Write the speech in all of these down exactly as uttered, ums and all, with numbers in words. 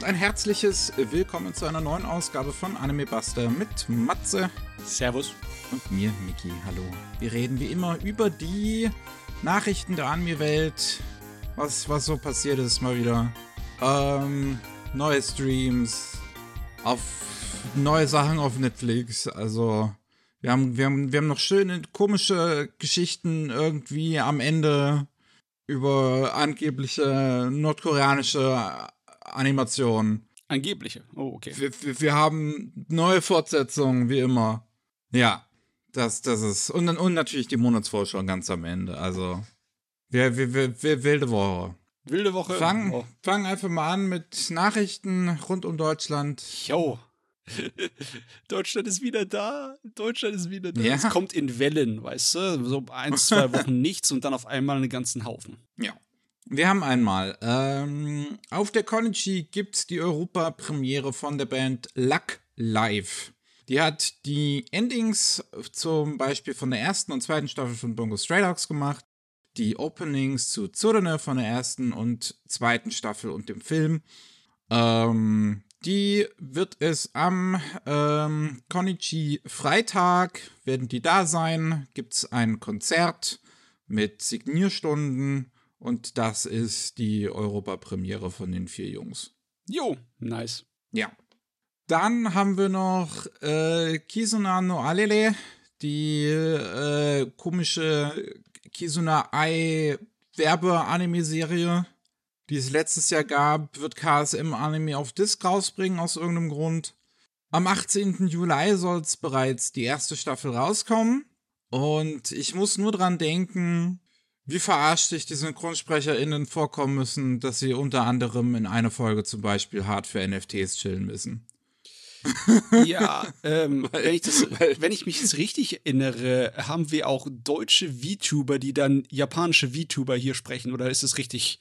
und ein herzliches Willkommen zu einer neuen Ausgabe von Anime Buster mit Matze. Servus. Und mir, Miki. Hallo. Wir reden wie immer über die Nachrichten der Anime-Welt, was, was so passiert ist mal wieder. Ähm, neue Streams, auf neue Sachen auf Netflix, also wir haben, wir haben, wir haben noch schöne, komische Geschichten irgendwie am Ende über angebliche nordkoreanische Animationen. Angebliche? Oh, okay. Wir, wir, wir haben neue Fortsetzungen, wie immer. Ja, das, das ist, und, und natürlich die Monatsvorschau ganz am Ende, also wir, wir, wir, wir wilde Woche. Wilde Woche. Fang, oh. fang einfach mal an mit Nachrichten rund um Deutschland. Jo. Deutschland ist wieder da. Deutschland ist wieder da. Ja. Es kommt in Wellen, weißt du? So ein, zwei Wochen nichts und dann auf einmal einen ganzen Haufen. Ja. Wir haben einmal, ähm, auf der Konichi gibt's die Europa-Premiere von der Band Luck Live. Die hat die Endings zum Beispiel von der ersten und zweiten Staffel von Bungo Stray Dogs gemacht. Die Openings zu Tsurune von der ersten und zweiten Staffel und dem Film. Ähm, die wird es am ähm, Konichi Freitag, werden die da sein, gibt's ein Konzert mit Signierstunden und das ist die Europa-Premiere von den vier Jungs. Jo, nice. Ja. Dann haben wir noch äh, Kizuna no Alele, die äh, komische Kizuna Ai Werbe-Anime-Serie, die es letztes Jahr gab, wird K S M Anime auf Disc rausbringen aus irgendeinem Grund. Am achtzehnten Juli soll es bereits die erste Staffel rauskommen. Und ich muss nur dran denken, wie verarscht sich die SynchronsprecherInnen vorkommen müssen, dass sie unter anderem in einer Folge zum Beispiel hart für N F Ts chillen müssen. Ja, ähm, weil, wenn, ich das, wenn ich mich jetzt richtig erinnere, haben wir auch deutsche VTuber, die dann japanische VTuber hier sprechen, oder ist es richtig?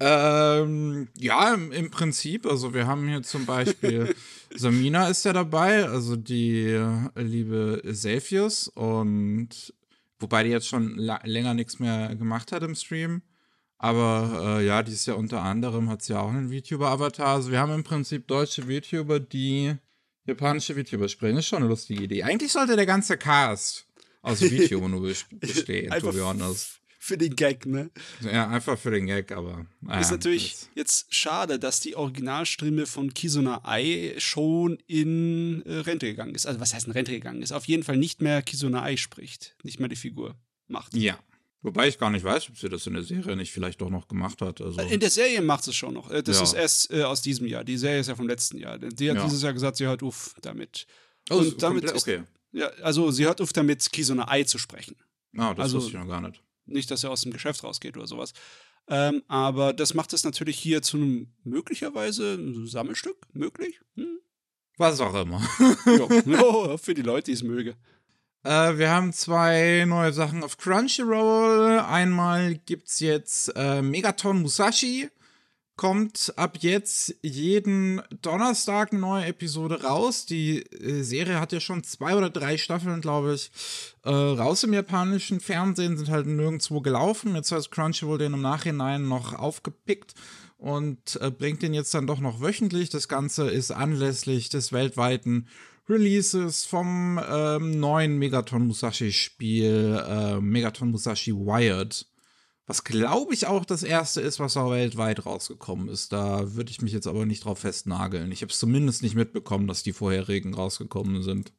Ähm, ja, im, im Prinzip, also wir haben hier zum Beispiel Samina ist ja dabei, also die äh, liebe Selfius, und wobei die jetzt schon la- länger nichts mehr gemacht hat im Stream, aber äh, ja, die ist ja unter anderem, hat sie ja auch einen VTuber-Avatar, also wir haben im Prinzip deutsche VTuber, die japanische VTuber sprechen, das ist schon eine lustige Idee. Eigentlich sollte der ganze Cast aus VTuber nur bestehen, to be honest. Für den Gag, ne? Ja, einfach für den Gag, aber naja, ist natürlich jetzt schade, dass die Originalstimme von Kizuna Ai schon in äh, Rente gegangen ist. Also was heißt in Rente gegangen ist? Auf jeden Fall nicht mehr Kizuna Ai spricht, nicht mehr die Figur macht. Ja. Wobei ich gar nicht weiß, ob sie das in der Serie nicht vielleicht doch noch gemacht hat. Also in der Serie macht sie es schon noch. Das ja. ist erst äh, aus diesem Jahr. Die Serie ist ja vom letzten Jahr. Die hat ja. dieses Jahr gesagt, sie hört auf damit. Oh, und damit komplett, okay. Ist, ja, also sie hört auf damit, Kizuna Ai zu sprechen. Ah, das also, wusste ich noch gar nicht. Nicht, dass er aus dem Geschäft rausgeht oder sowas. Ähm, aber das macht es natürlich hier zu einem möglicherweise ein Sammelstück. Möglich? Hm? Was auch immer. jo, jo, für die Leute, die es mögen. Äh, wir haben zwei neue Sachen auf Crunchyroll. Einmal gibt's jetzt äh, Megaton Musashi. Kommt ab jetzt jeden Donnerstag eine neue Episode raus. Die äh, Serie hat ja schon zwei oder drei Staffeln, glaube ich, äh, raus im japanischen Fernsehen, sind halt nirgendwo gelaufen. Jetzt hat Crunchyroll den im Nachhinein noch aufgepickt und äh, bringt den jetzt dann doch noch wöchentlich. Das Ganze ist anlässlich des weltweiten Releases vom ähm, neuen Megaton Musashi-Spiel äh, Megaton Musashi Wired. Was, glaube ich, auch das erste ist, was auch weltweit rausgekommen ist. Da würde ich mich jetzt aber nicht drauf festnageln. Ich habe es zumindest nicht mitbekommen, dass die vorherigen rausgekommen sind.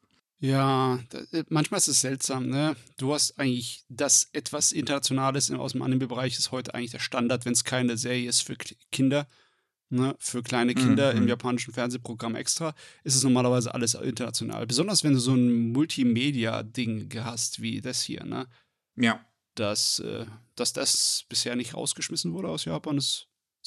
Ja, da, manchmal ist es seltsam, ne? Du hast eigentlich das etwas Internationales aus dem Anime-Bereich ist heute eigentlich der Standard, wenn es keine Serie ist für Kinder, ne? Für kleine Kinder mhm. im japanischen Fernsehprogramm extra, ist es normalerweise alles international. Besonders wenn du so ein Multimedia-Ding hast wie das hier, ne? Ja. Dass, äh, dass das bisher nicht rausgeschmissen wurde aus Japan, ist,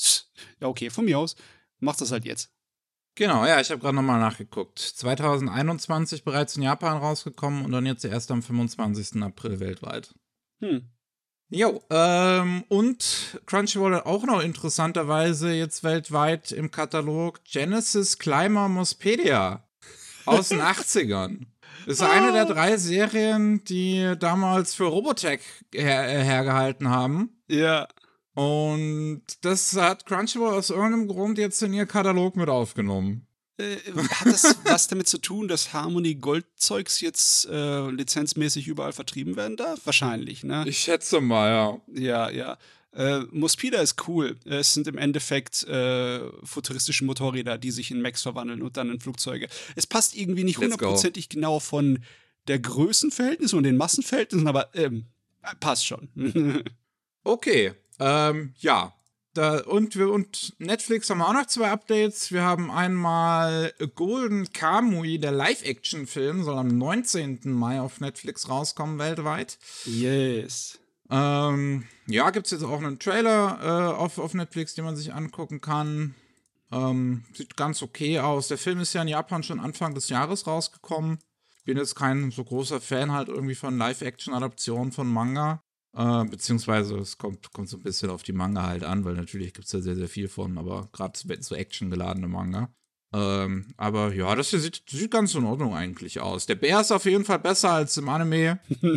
ja okay, von mir aus, macht das halt jetzt. Genau, ja, ich habe gerade nochmal nachgeguckt. zwanzig einundzwanzig bereits in Japan rausgekommen und dann jetzt erst am fünfundzwanzigsten April weltweit. Hm. Jo, ähm, und Crunchyroll hat auch noch interessanterweise jetzt weltweit im Katalog Genesis Climber Mospedia aus den achtzigern. Das ist eine der drei Serien, die damals für Robotech her- hergehalten haben. Ja. Und das hat Crunchyroll aus irgendeinem Grund jetzt in ihr Katalog mit aufgenommen. Äh, hat das was damit zu tun, dass Harmony Gold-Zeugs jetzt äh, lizenzmäßig überall vertrieben werden darf? Wahrscheinlich, ne? Ich schätze mal, ja. Ja, ja. Äh, Mospida ist cool. Es sind im Endeffekt äh, futuristische Motorräder, die sich in Mechs verwandeln und dann in Flugzeuge. Es passt irgendwie nicht Let's go. hundertprozentig genau von der Größenverhältnis und den Massenverhältnissen, aber ähm, passt schon. Okay, ähm, ja. Da, und, wir, und Netflix haben auch noch zwei Updates. Wir haben einmal Golden Kamui, der Live-Action-Film, soll am neunzehnten Mai auf Netflix rauskommen weltweit. Yes. Ähm, ja, gibt es jetzt auch einen Trailer äh, auf, auf Netflix, den man sich angucken kann. Ähm, sieht ganz okay aus. Der Film ist ja in Japan schon Anfang des Jahres rausgekommen. Ich bin jetzt kein so großer Fan halt irgendwie von Live-Action-Adaptionen von Manga. Äh, beziehungsweise es kommt, kommt so ein bisschen auf die Manga halt an, weil natürlich gibt es da sehr, sehr viel von, aber gerade so actiongeladene Manga. Ähm, aber ja, das hier sieht, sieht ganz in Ordnung eigentlich aus. Der Bär ist auf jeden Fall besser als im Anime.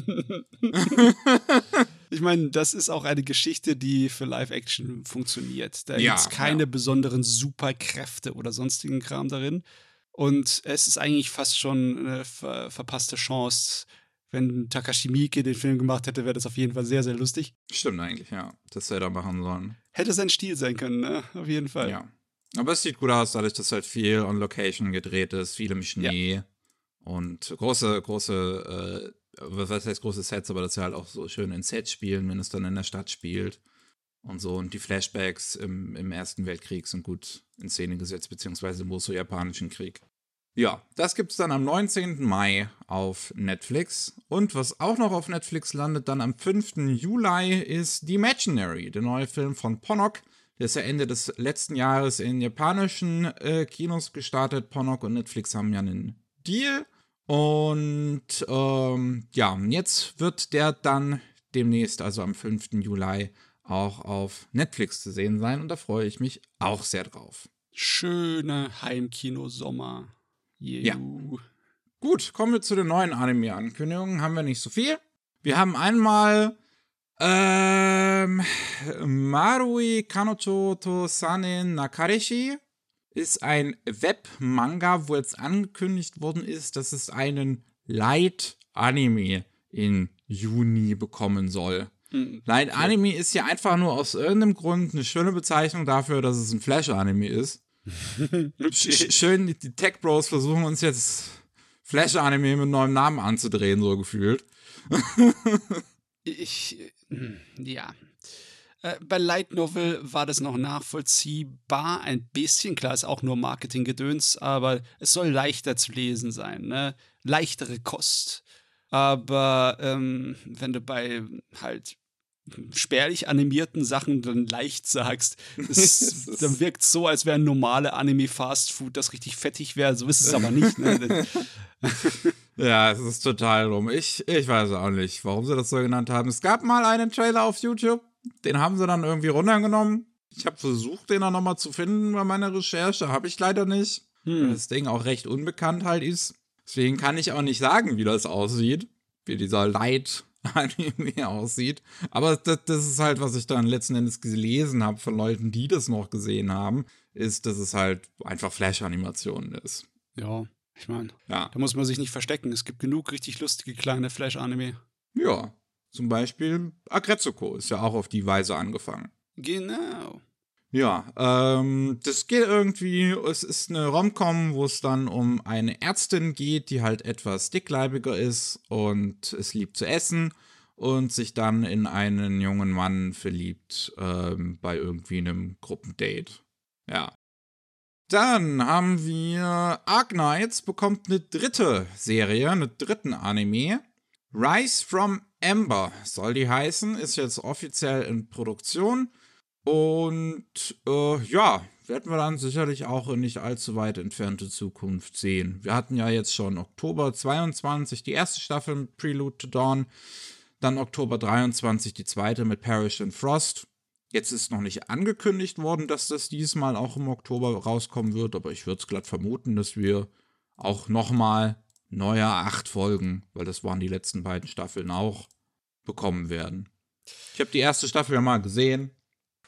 Ich meine, das ist auch eine Geschichte, die für Live-Action funktioniert. Da Ja, gibt es keine ja. besonderen Superkräfte oder sonstigen Kram darin. Und es ist eigentlich fast schon eine ver verpasste Chance. Wenn Takashi Miike den Film gemacht hätte, wäre das auf jeden Fall sehr, sehr lustig. Stimmt eigentlich, ja. Das hätte er machen sollen. Hätte sein Stil sein können, ne? Auf jeden Fall. Ja. Aber es sieht gut aus, dadurch, dass halt viel on Location gedreht ist, viel im Schnee und große, große, äh, was heißt große Sets, aber dass sie halt auch so schön in Sets spielen, wenn es dann in der Stadt spielt und so. Und die Flashbacks im, im Ersten Weltkrieg sind gut in Szene gesetzt, beziehungsweise im russo-japanischen Krieg. Ja, das gibt's dann am neunzehnten Mai auf Netflix. Und was auch noch auf Netflix landet, dann am fünften Juli, ist The Imaginary, der neue Film von Ponok. Der ist ja Ende des letzten Jahres in japanischen äh, Kinos gestartet. Ponok und Netflix haben ja einen Deal. Und ähm, ja, jetzt wird der dann demnächst, also am fünften Juli, auch auf Netflix zu sehen sein. Und da freue ich mich auch sehr drauf. Schöne Heimkino-Sommer. Ja. Gut, kommen wir zu den neuen Anime-Ankündigungen. Haben wir nicht so viel. Wir haben einmal ähm, Marui Kanocho to Sanen Nakareshi ist ein Web-Manga, wo jetzt angekündigt worden ist, dass es einen Light-Anime in Juni bekommen soll. Mhm. Light-Anime ist ja einfach nur aus irgendeinem Grund eine schöne Bezeichnung dafür, dass es ein Flash-Anime ist. Schön, die Tech Bros versuchen uns jetzt Flash-Anime mit neuem Namen anzudrehen, so gefühlt. Ich, ja. Äh, bei Light Novel war das noch nachvollziehbar, ein bisschen. Klar, ist auch nur Marketinggedöns, aber es soll leichter zu lesen sein, ne? Leichtere Kost. Aber ähm, wenn du bei halt spärlich animierten Sachen dann leicht sagst, das, dann wirkt es so, als wäre ein normale Anime-Fast-Food, das richtig fettig wäre. So ist es aber nicht. Ne? Ja, es ist total dumm. Ich, ich weiß auch nicht, warum sie das so genannt haben. Es gab mal einen Trailer auf YouTube, den haben sie dann irgendwie runtergenommen. Ich habe versucht, den auch nochmal zu finden bei meiner Recherche. Habe ich leider nicht, hm. weil das Ding auch recht unbekannt halt ist. Deswegen kann ich auch nicht sagen, wie das aussieht, wie dieser Light-Anime aussieht. Aber das, das ist halt, was ich dann letzten Endes gelesen habe von Leuten, die das noch gesehen haben, ist, dass es halt einfach Flash-Animation ist. Ja, ich meine, ja. da muss man sich nicht verstecken. Es gibt genug richtig lustige kleine Flash-Anime. Ja, zum Beispiel Aggretsuko ist ja auch auf die Weise angefangen. Genau. Ja, ähm, das geht irgendwie, es ist eine Rom-Com, wo es dann um eine Ärztin geht, die halt etwas dickleibiger ist und es liebt zu essen und sich dann in einen jungen Mann verliebt ähm, bei irgendwie einem Gruppendate. Ja. Dann haben wir Arknights bekommt eine dritte Serie, einen dritten Anime. Rise from Ember soll die heißen, ist jetzt offiziell in Produktion. Und äh, ja, werden wir dann sicherlich auch in nicht allzu weit entfernte Zukunft sehen. Wir hatten ja jetzt schon Oktober zweiundzwanzig die erste Staffel mit Prelude to Dawn, dann Oktober dreiundzwanzig die zweite mit Parrish and Frost. Jetzt ist noch nicht angekündigt worden, dass das diesmal auch im Oktober rauskommen wird, aber ich würde es glatt vermuten, dass wir auch nochmal neue acht Folgen, weil das waren die letzten beiden Staffeln auch, bekommen werden. Ich habe die erste Staffel ja mal gesehen.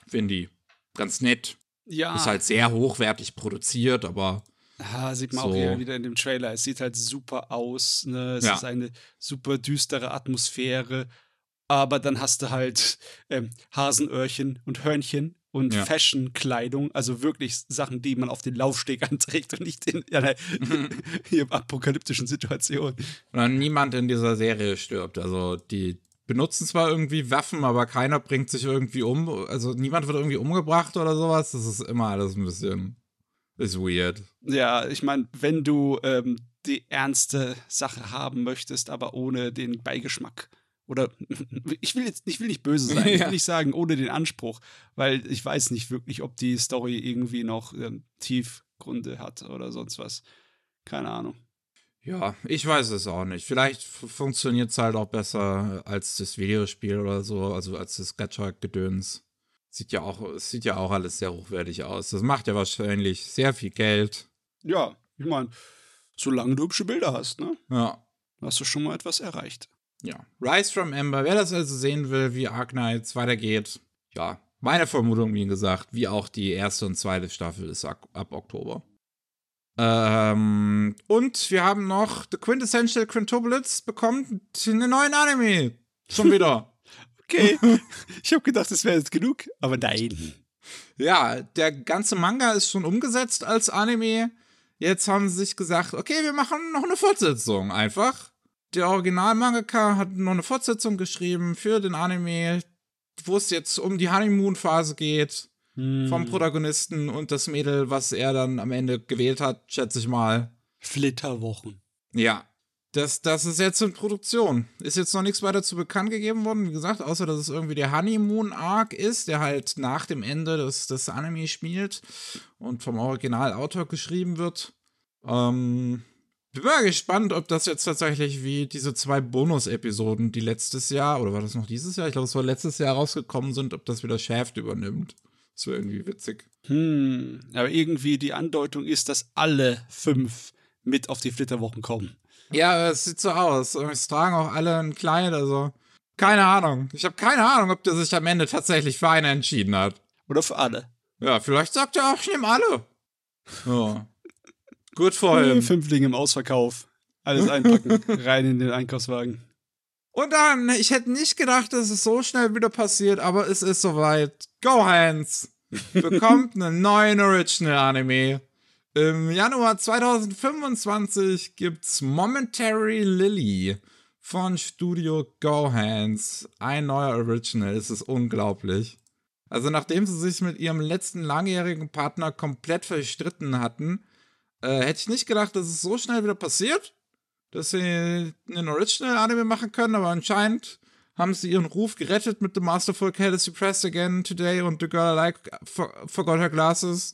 finde die ganz nett. Ja. Ist halt sehr hochwertig produziert, aber Ah, sieht man so. auch hier wieder in dem Trailer. Es sieht halt super aus. Ne? Es Ja. ist eine super düstere Atmosphäre. Aber dann hast du halt ähm, Hasenöhrchen und Hörnchen und Ja. Fashion-Kleidung. Also wirklich Sachen, die man auf den Laufsteg anträgt und nicht in einer hier apokalyptischen Situation. Und niemand in dieser Serie stirbt. Also die benutzen zwar irgendwie Waffen, aber keiner bringt sich irgendwie um. Also niemand wird irgendwie umgebracht oder sowas. Das ist immer alles ein bisschen ist weird. Ja, ich meine, wenn du ähm, die ernste Sache haben möchtest, aber ohne den Beigeschmack. Oder ich will jetzt ich will nicht böse sein, ich Ja. will nicht sagen, ohne den Anspruch, weil ich weiß nicht wirklich, ob die Story irgendwie noch ähm, Tiefgründe hat oder sonst was. Keine Ahnung. Ja, ich weiß es auch nicht. Vielleicht f- funktioniert es halt auch besser als das Videospiel oder so, also als das Gacha-Gedöns. Sieht ja auch, es sieht ja auch alles sehr hochwertig aus. Das macht ja wahrscheinlich sehr viel Geld. Ja, ich meine, solange du hübsche Bilder hast, ne, Ja. hast du schon mal etwas erreicht. Ja. Rise from Ember, wer das also sehen will, wie Arknights weitergeht, ja, meine Vermutung, wie gesagt, wie auch die erste und zweite Staffel ist ab, ab Oktober. Ähm, und wir haben noch The Quintessential Quintuplets bekommen, einen neuen Anime. Schon wieder. Okay, ich habe gedacht, das wäre jetzt genug, aber nein. Ja, der ganze Manga ist schon umgesetzt als Anime. Jetzt haben sie sich gesagt, okay, wir machen noch eine Fortsetzung einfach. Der Original-Mangaka hat noch eine Fortsetzung geschrieben für den Anime, wo es jetzt um die Honeymoon-Phase geht vom Protagonisten und das Mädel, was er dann am Ende gewählt hat, schätze ich mal. Flitterwochen. Ja, das, das ist jetzt in Produktion. Ist jetzt noch nichts weiter zu bekannt gegeben worden, wie gesagt, außer dass es irgendwie der Honeymoon-Arc ist, der halt nach dem Ende des, des Anime spielt und vom Originalautor geschrieben wird. Ähm, bin mal gespannt, ob das jetzt tatsächlich wie diese zwei Bonus-Episoden, die letztes Jahr, oder war das noch dieses Jahr? Ich glaube, es war letztes Jahr rausgekommen sind, ob das wieder Shaft übernimmt. Das wäre irgendwie witzig. Hm, aber irgendwie die Andeutung ist, dass alle fünf mit auf die Flitterwochen kommen. Ja, es sieht so aus. Es tragen auch alle ein Kleid, also keine Ahnung. Ich habe keine Ahnung, ob der sich am Ende tatsächlich für eine entschieden hat. Oder für alle. Ja, vielleicht sagt er auch, ich nehme alle. Ja. Gut for him. Fünflinge im Ausverkauf. Alles einpacken, rein in den Einkaufswagen. Und dann, ich hätte nicht gedacht, dass es so schnell wieder passiert, aber es ist soweit. Go Hands bekommt einen neuen Original-Anime. Im Januar zwanzig fünfundzwanzig gibt's Momentary Lily von Studio Go Hands. Ein neuer Original, es ist unglaublich. Also nachdem sie sich mit ihrem letzten langjährigen Partner komplett verstritten hatten, äh, hätte ich nicht gedacht, dass es so schnell wieder passiert, dass sie einen Original-Anime machen können, aber anscheinend haben sie ihren Ruf gerettet mit The Masterful Cat is Depressed Again Today und The Girl I Like for- Forgot Her Glasses.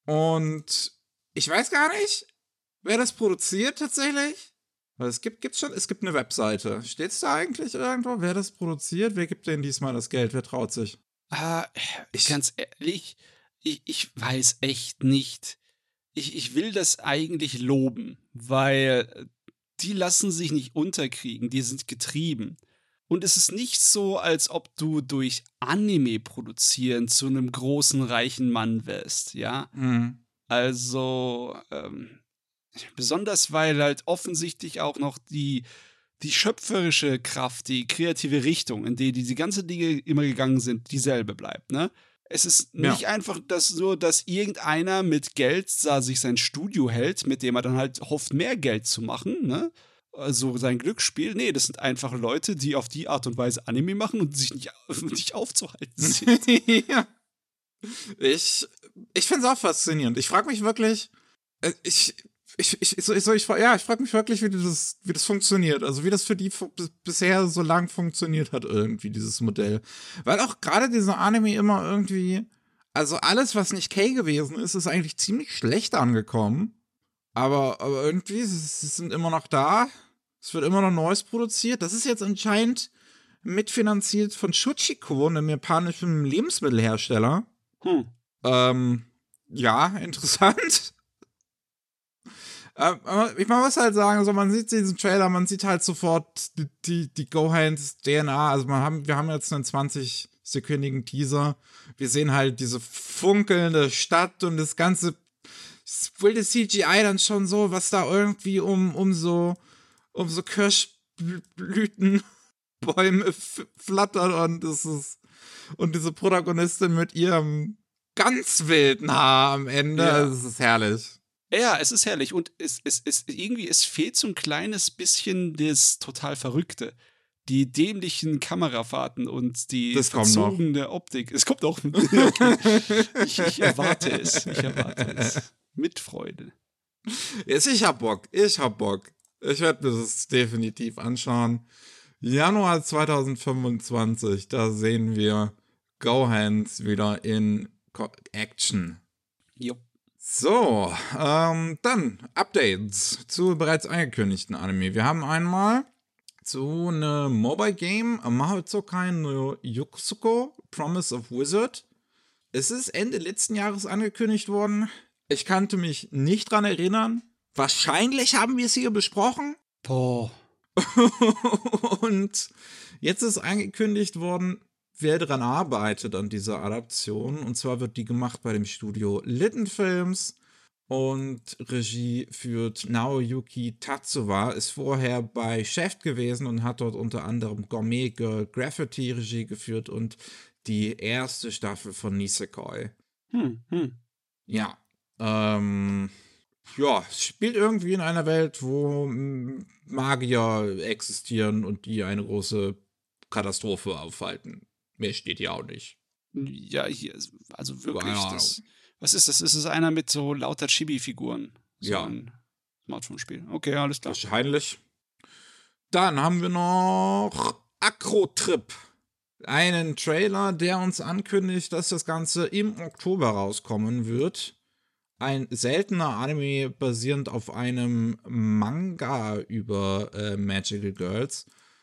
Und ich weiß gar nicht, wer das produziert tatsächlich. Weil es gibt, gibt's schon, es gibt eine Webseite. Steht's da eigentlich irgendwo, wer das produziert? Wer gibt denn diesmal das Geld? Wer traut sich? Ah, ich ganz ehrlich, ich, ich weiß echt nicht. Ich, ich will das eigentlich loben, weil die lassen sich nicht unterkriegen, die sind getrieben. Und es ist nicht so, als ob du durch Anime produzieren zu einem großen, reichen Mann wirst, ja? Mhm. Also, ähm, besonders weil halt offensichtlich auch noch die, die schöpferische Kraft, die kreative Richtung, in die diese ganzen Dinge immer gegangen sind, dieselbe bleibt, ne? Es ist Ja. nicht einfach das so, dass irgendeiner mit Geld da sich sein Studio hält, mit dem er dann halt hofft, mehr Geld zu machen, ne? Also sein Glücksspiel. Nee, das sind einfach Leute, die auf die Art und Weise Anime machen und sich nicht, nicht aufzuhalten sind. Ja. Ich, ich finde es auch faszinierend. Ich frage mich wirklich, äh, ich, ich, ich, so, ich, so, ich, ja, ich frage mich wirklich, wie das, wie das funktioniert. Also wie das für die fu- bis- bisher so lang funktioniert hat irgendwie, dieses Modell. Weil auch gerade dieser Anime immer irgendwie, also alles, was nicht K gewesen ist, ist eigentlich ziemlich schlecht angekommen. Aber, aber irgendwie, sie, sie sind immer noch da. Es wird immer noch Neues produziert. Das ist jetzt anscheinend mitfinanziert von Shuchiko, einem japanischen Lebensmittelhersteller. Hm. Ähm, ja, interessant. ähm, aber ich muss halt sagen, so, man sieht diesen Trailer, man sieht halt sofort die, die, die Gohans D N A. Also man haben, wir haben jetzt einen zwanzig sekündigen Teaser. Wir sehen halt diese funkelnde Stadt und das ganze wilde C G I dann schon so, was da irgendwie um, um so um so Kirschblütenbäume f- flattert und das ist und diese Protagonistin mit ihrem ganz wilden Haar am Ende, Ja. das ist herrlich. Ja, es ist herrlich und es, es, es, irgendwie, es fehlt so ein kleines bisschen das total Verrückte. Die dämlichen Kamerafahrten und die Das kommt noch. verzogene Optik. Es kommt auch. Okay. Ich, ich erwarte es. Ich erwarte es. Mit Freude. Yes, ich hab Bock, ich hab Bock. Ich werde mir das definitiv anschauen. Januar zwanzig fünfundzwanzig, da sehen wir Gohans wieder in Co- Action. Jo. So, ähm, dann Updates zu bereits angekündigten Anime. Wir haben einmal zu einem Mobile Game, Mahotsukai no Yukusuko, Promise of Wizard. Es ist Ende letzten Jahres angekündigt worden. Ich kannte mich nicht dran erinnern. Wahrscheinlich haben wir es hier besprochen. Boah. Und jetzt ist angekündigt worden, wer daran arbeitet an dieser Adaption. Und zwar wird die gemacht bei dem Studio Litten Films. Und Regie führt Naoyuki Tatsuwa, ist vorher bei Chef gewesen und hat dort unter anderem Gourmet Girl Graffiti Regie geführt und die erste Staffel von Nisekoi. Hm, hm. Ja, ähm, ja, es spielt irgendwie in einer Welt, wo mm, Magier existieren und die eine große Katastrophe aufhalten. Mehr steht hier auch nicht. Ja, hier, ist- also wirklich, Keine Ahnung. das. Was ist das? Ist es einer mit so lauter Chibi-Figuren? So Ja. ein Smartphone-Spiel. Okay, alles klar. Wahrscheinlich. Dann haben wir noch Acro-Trip. Einen Trailer, der uns ankündigt, dass das Ganze im Oktober rauskommen wird. Ein seltener Anime basierend auf einem Manga über äh, Magical Girls.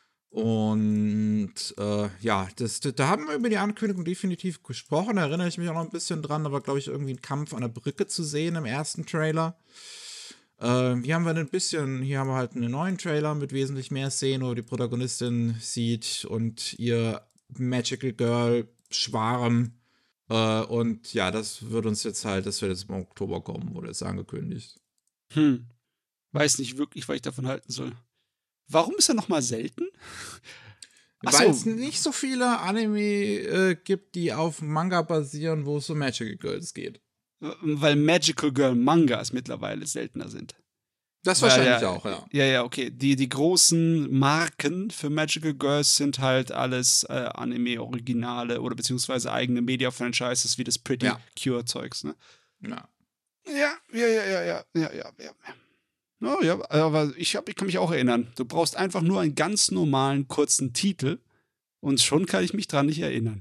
Und äh, ja, das, das, da haben wir über die Ankündigung definitiv gesprochen. Da erinnere ich mich auch noch ein bisschen dran. Da war, glaube ich, irgendwie ein Kampf an der Brücke zu sehen im ersten Trailer. Äh, hier haben wir ein bisschen, hier haben wir halt einen neuen Trailer mit wesentlich mehr Szenen, wo die Protagonistin sieht und ihr Magical Girl Schwarm. Äh, und ja, das wird uns jetzt halt, das wird jetzt im Oktober kommen, wurde jetzt angekündigt. Hm. Weiß nicht wirklich, was ich davon halten soll. Warum ist er nochmal selten? Ach so. Weil es nicht so viele Anime äh, gibt, die auf Manga basieren, wo es um Magical Girls geht. Weil Magical Girl Mangas mittlerweile seltener sind. Das Weil, wahrscheinlich ja, auch, ja. Ja, ja, okay. Die, die großen Marken für Magical Girls sind halt alles äh, Anime-Originale oder beziehungsweise eigene Media-Franchises wie das Pretty Ja. Cure-Zeugs, ne? Ja. Ja, ja, ja, ja, ja, ja, ja, ja. Oh, ja, aber ich, hab, ich kann mich auch erinnern. Du brauchst einfach nur einen ganz normalen, kurzen Titel und schon kann ich mich dran nicht erinnern.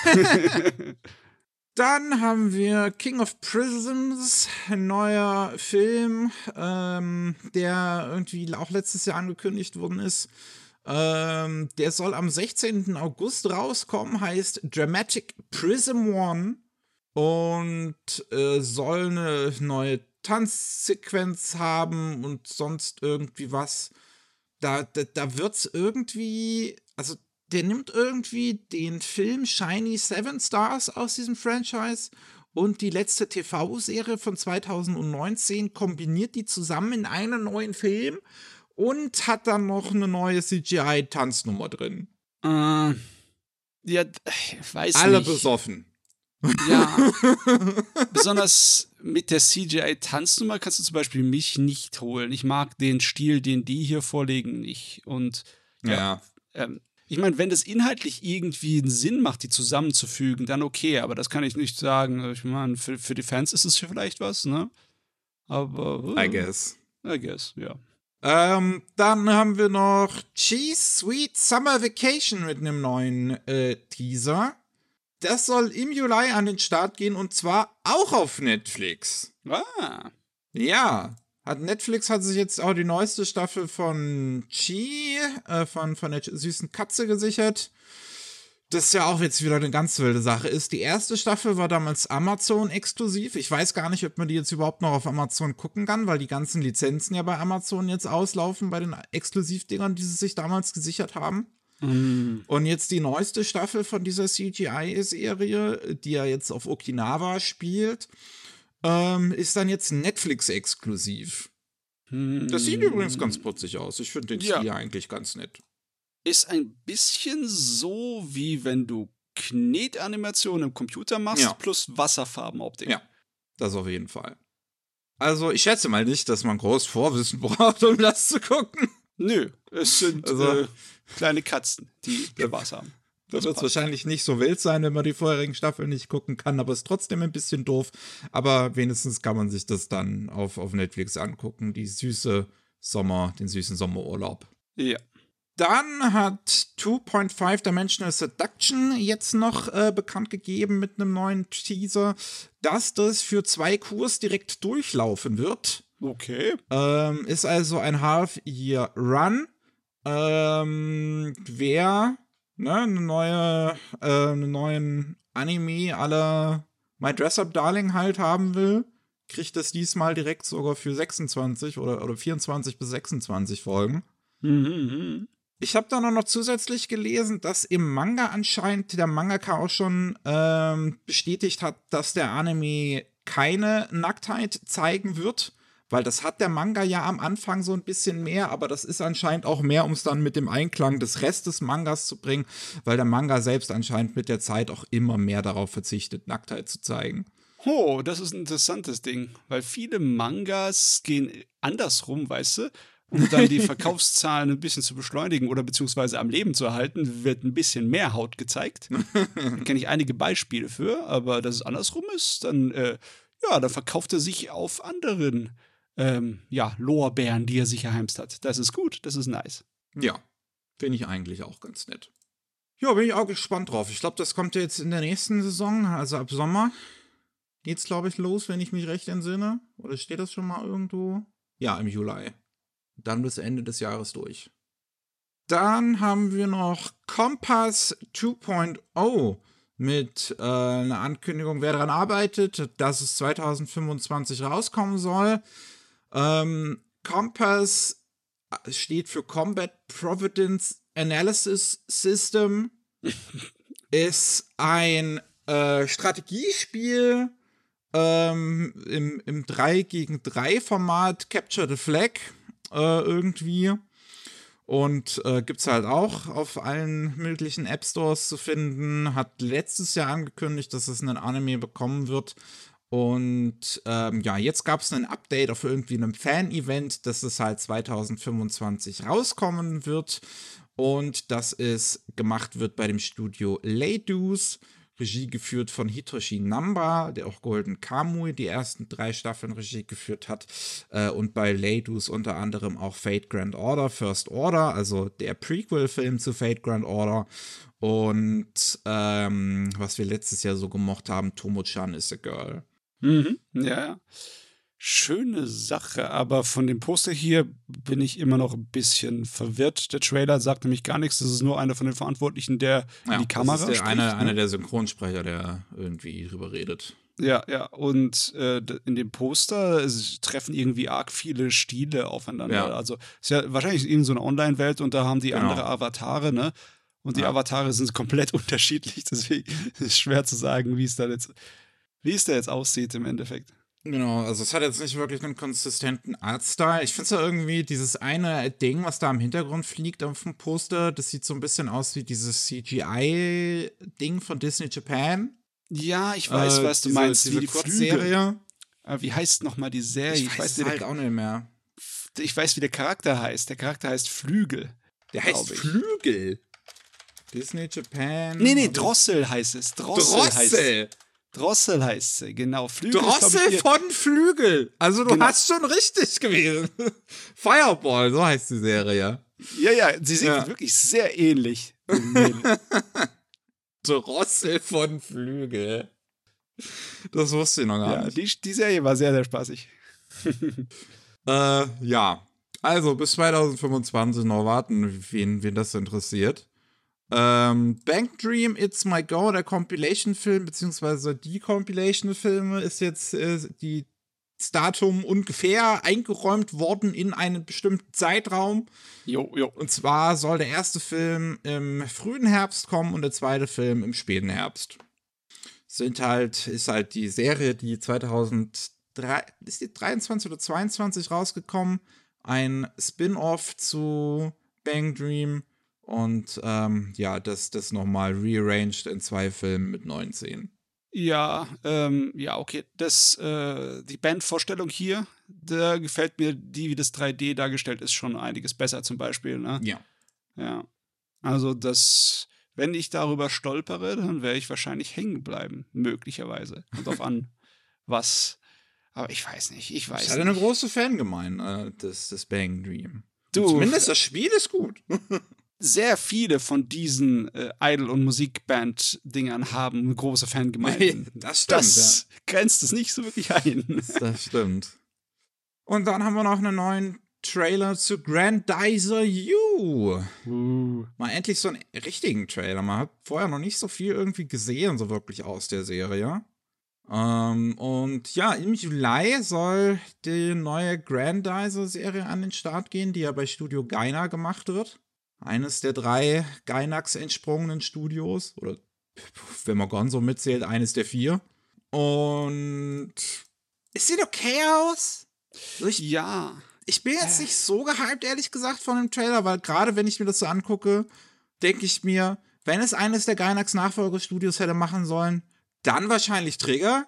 Dann haben wir King of Prisms, ein neuer Film, ähm, der irgendwie auch letztes Jahr angekündigt worden ist. Ähm, der soll am sechzehnten August rauskommen, heißt Dramatic Prism One und äh, soll eine neue Tanzsequenz haben und sonst irgendwie was. Da, da, da wird's irgendwie, also der nimmt irgendwie den Film Shiny Seven Stars aus diesem Franchise und die letzte T V-Serie von zweitausendneunzehn, kombiniert die zusammen in einen neuen Film und hat dann noch eine neue C G I-Tanznummer drin. Äh, ja, ich weiß Alle nicht. besoffen. Ja, besonders mit der C G I-Tanznummer kannst du zum Beispiel mich nicht holen. Ich mag den Stil, den die hier vorlegen, nicht. Und ja, Ja. ähm, ich meine, wenn das inhaltlich irgendwie einen Sinn macht, die zusammenzufügen, dann okay, aber das kann ich nicht sagen. Ich meine, für, für die Fans ist es vielleicht was, ne? Aber. I guess. I guess, ja. Ähm, dann haben wir noch Cheese Sweet Summer Vacation mit einem neuen äh, Teaser. Das soll im Juli an den Start gehen und zwar auch auf Netflix. Ah. Ja, hat Netflix hat sich jetzt auch die neueste Staffel von Chi, äh, von, von der süßen Katze gesichert. Das ja auch jetzt wieder eine ganz wilde Sache ist. Die erste Staffel war damals Amazon-exklusiv. Ich weiß gar nicht, ob man die jetzt überhaupt noch auf Amazon gucken kann, weil die ganzen Lizenzen ja bei Amazon jetzt auslaufen, bei den Exklusivdingern, die sie sich damals gesichert haben. Mm. Und jetzt die neueste Staffel von dieser C G I-Serie, die ja jetzt auf Okinawa spielt, ähm, ist dann jetzt Netflix-exklusiv. Mm. Das sieht übrigens ganz putzig aus. Ich finde den Ja. Stil eigentlich ganz nett. Ist ein bisschen so, wie wenn du Knetanimation im Computer machst, Ja. plus Wasserfarbenoptik. Ja, das auf jeden Fall. Also, ich schätze mal nicht, dass man groß Vorwissen braucht, um das zu gucken. Nö, es sind Also- äh, kleine Katzen, die Spaß haben. Da wird es wahrscheinlich nicht so wild sein, wenn man die vorherigen Staffeln nicht gucken kann, aber ist trotzdem ein bisschen doof. Aber wenigstens kann man sich das dann auf, auf Netflix angucken, die süße Sommer, den süßen Sommerurlaub. Ja. Dann hat zwei Komma fünf Dimensional Seduction jetzt noch äh, bekannt gegeben mit einem neuen Teaser, dass das für zwei Kurs direkt durchlaufen wird. Okay. Ähm, ist also ein Half-Year-Run. Ähm, wer ne, eine neue, äh, einen neuen Anime aller My Dress-Up Darling halt haben will, kriegt das diesmal direkt sogar für sechsundzwanzig oder, oder vierundzwanzig bis sechsundzwanzig Folgen. Mhm. Ich habe da noch zusätzlich gelesen, dass im Manga anscheinend der Mangaka auch schon ähm, bestätigt hat, dass der Anime keine Nacktheit zeigen wird, weil das hat der Manga ja am Anfang so ein bisschen mehr, aber das ist anscheinend auch mehr, um es dann mit dem Einklang des Restes des Mangas zu bringen, weil der Manga selbst anscheinend mit der Zeit auch immer mehr darauf verzichtet, Nacktheit zu zeigen. Oh, das ist ein interessantes Ding, weil viele Mangas gehen andersrum, weißt du? Um dann die Verkaufszahlen ein bisschen zu beschleunigen oder beziehungsweise am Leben zu erhalten, wird ein bisschen mehr Haut gezeigt. Da kenne ich einige Beispiele für, aber dass es andersrum ist, dann, äh, ja, dann verkauft er sich auf anderen, ähm, ja, Lorbeeren, die er sich erheimst hat. Das ist gut, das ist nice. Ja, finde ich eigentlich auch ganz nett. Ja, bin ich auch gespannt drauf. Ich glaube, das kommt jetzt in der nächsten Saison, also ab Sommer geht's, glaube ich, los, wenn ich mich recht entsinne. Oder steht das schon mal irgendwo? Ja, im Juli. Dann bis Ende des Jahres durch. Dann haben wir noch Compass zwei Punkt null mit äh, einer Ankündigung, wer daran arbeitet, dass es zwanzig fünfundzwanzig rauskommen soll. Ähm, Compass steht für Combat Providence Analysis System. Ist ein äh, Strategiespiel ähm, im, im drei gegen drei Format, Capture the Flag äh, irgendwie. Und äh, gibt's halt auch auf allen möglichen App Stores zu finden. Hat letztes Jahr angekündigt, dass es einen Anime bekommen wird. Und ähm, ja, jetzt gab es ein Update auf irgendwie einem Fan-Event, dass es halt zwanzig fünfundzwanzig rauskommen wird. Und dass es gemacht wird bei dem Studio Leidus. Regie geführt von Hitoshi Namba, der auch Golden Kamui die ersten drei Staffeln Regie geführt hat. Äh, und bei Leidus unter anderem auch Fate Grand Order, First Order, also der Prequel-Film zu Fate Grand Order. Und ähm, was wir letztes Jahr so gemocht haben, Tomo-chan is a Girl. Mhm. Ja, schöne Sache, aber von dem Poster hier bin ich immer noch ein bisschen verwirrt. Der Trailer sagt nämlich gar nichts. Das ist nur einer von den Verantwortlichen, der Ja, in die Kamera das ist der, spricht. eine, ne? einer der Synchronsprecher, der irgendwie drüber redet. Ja, ja. Und äh, d- in dem Poster es treffen irgendwie arg viele Stile aufeinander. Ja. Also ist ja wahrscheinlich irgend so eine Online-Welt und da haben die Genau. andere Avatare, ne? Und die Ja. Avatare sind komplett unterschiedlich. Deswegen ist es schwer zu sagen, wie es da jetzt, wie es da jetzt aussieht im Endeffekt. Genau, also es hat jetzt nicht wirklich einen konsistenten Artstyle. Ich finde es ja irgendwie dieses eine Ding, was da im Hintergrund fliegt auf dem Poster, das sieht so ein bisschen aus wie dieses C G I-Ding von Disney Japan. Ja, ich weiß, Äh, was du diese, meinst, diese wie die Flügel. Kurzserie. Äh, Wie heißt nochmal die Serie? Ich weiß wie es der, halt auch nicht mehr. ich weiß, wie der Charakter heißt. Der Charakter heißt Flügel. Der heißt glaub ich. Flügel. Disney Japan. Nee, nee, oder- Drossel heißt es. Drossel, heißt Drossel. Drossel heißt sie, genau. Flügel ist, glaub Drossel ich, ihr- von Flügel. Also du Genau. hast schon richtig gewesen. Fireball, so heißt die Serie. Ja, ja, sie sieht Ja. wirklich sehr ähnlich. dem Mädel. Drossel von Flügel. Das wusste ich noch gar ja, nicht. die, die Serie war sehr, sehr spaßig. Äh, ja. Also bis zwanzig fünfundzwanzig noch warten, wen, wen das interessiert. Ähm, Bank Dream, It's My Go, der Compilation-Film, beziehungsweise die Compilation-Filme, ist jetzt äh, die Release-Datum ungefähr eingeräumt worden in einen bestimmten Zeitraum. Jo, jo. Und zwar soll der erste Film im frühen Herbst kommen und der zweite Film im späten Herbst. Sind halt, ist halt die Serie, die zweitausenddrei, ist die dreiundzwanzig oder zweiundzwanzig rausgekommen. Ein Spin-off zu Bang Dream. Und ähm, ja, das, das nochmal rearranged in zwei Filmen mit neun Szenen. Ja, ähm, ja, okay. Das, äh, die Bandvorstellung hier, da gefällt mir die, wie das drei D dargestellt ist, schon einiges besser zum Beispiel, ne? Ja. Ja. Also das, wenn ich darüber stolpere, dann werde ich wahrscheinlich hängen bleiben, möglicherweise. Kommt drauf an, was. Aber ich weiß nicht, ich weiß Ich nicht. hatte eine große Fangemeinde äh, des, des Bang Dream. Du, Zumindest das Spiel ist gut. sehr viele von diesen äh, Idol- und Musikband-Dingern haben eine große Fangemeinde. Das stimmt, Das grenzt es nicht so wirklich ein. Das stimmt. Und dann haben wir noch einen neuen Trailer zu Grandizer U. Uh. Mal endlich so einen richtigen Trailer. Man hat vorher noch nicht so viel irgendwie gesehen, so wirklich aus der Serie. Ähm, und ja, im Juli soll die neue Grandizer-Serie an den Start gehen, die ja bei Studio Gainax gemacht wird. Eines der drei Gainax entsprungenen Studios. Oder wenn man Gonzo mitzählt, eines der vier. Und es sieht okay aus. Ich, Ja. ich bin jetzt nicht so gehypt, ehrlich gesagt, von dem Trailer, weil gerade wenn ich mir das so angucke, denke ich mir, wenn es eines der Gainax-Nachfolgestudios hätte machen sollen, dann wahrscheinlich Trigger.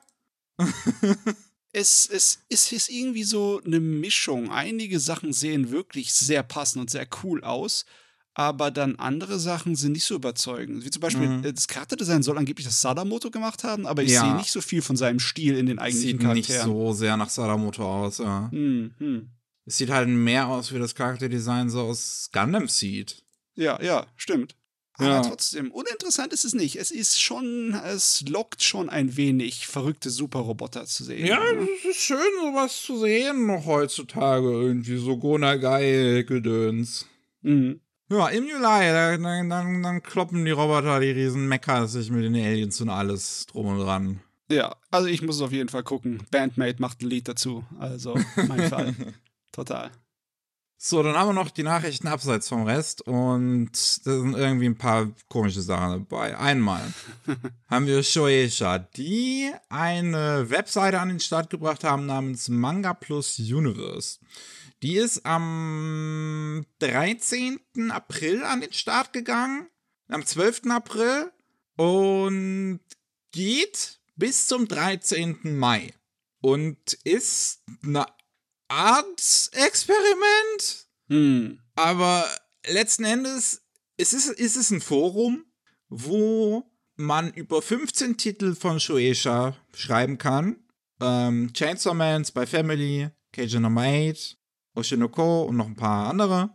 Es, es, es ist irgendwie so eine Mischung. Einige Sachen sehen wirklich sehr passend und sehr cool aus, aber dann andere Sachen sind nicht so überzeugend. Wie zum Beispiel, Mhm. das Charakterdesign soll angeblich das Sadamoto gemacht haben, aber ich Ja. sehe nicht so viel von seinem Stil in den eigentlichen Sieht nicht Charakteren. so sehr nach Sadamoto aus, ja. Hm, hm. Es sieht halt mehr aus wie das Charakterdesign so aus Gundam Seed. Ja, ja, stimmt. Aber Ja. trotzdem, uninteressant ist es nicht. Es ist schon, es lockt schon ein wenig, verrückte Superroboter zu sehen. Ja, ne? es ist schön, sowas zu sehen noch heutzutage irgendwie, so Gonagai-Gedöns. Mhm. Ja, im Juli, da- dann, dann, dann kloppen die Roboter, die riesen Mechas sich mit den Aliens und alles drum und dran. Ja, also ich muss es auf jeden Fall gucken. Bandmate macht ein Lied dazu. Also, mein Fall. Total. So, dann haben wir noch die Nachrichten abseits vom Rest und da sind irgendwie ein paar komische Sachen dabei. Einmal haben wir Shueisha, die eine Webseite an den Start gebracht haben namens Manga Plus Universe. Die ist am dreizehnten April an den Start gegangen, am zwölften April und geht bis zum dreizehnten Mai und ist eine Art Experiment, Hm. aber letzten Endes ist es, ist es ein Forum, wo man über fünfzehn Titel von Shueisha schreiben kann. Ähm, Chainsaw Man, Spy Family, Keiji Nummer acht, Oshinoko und noch ein paar andere.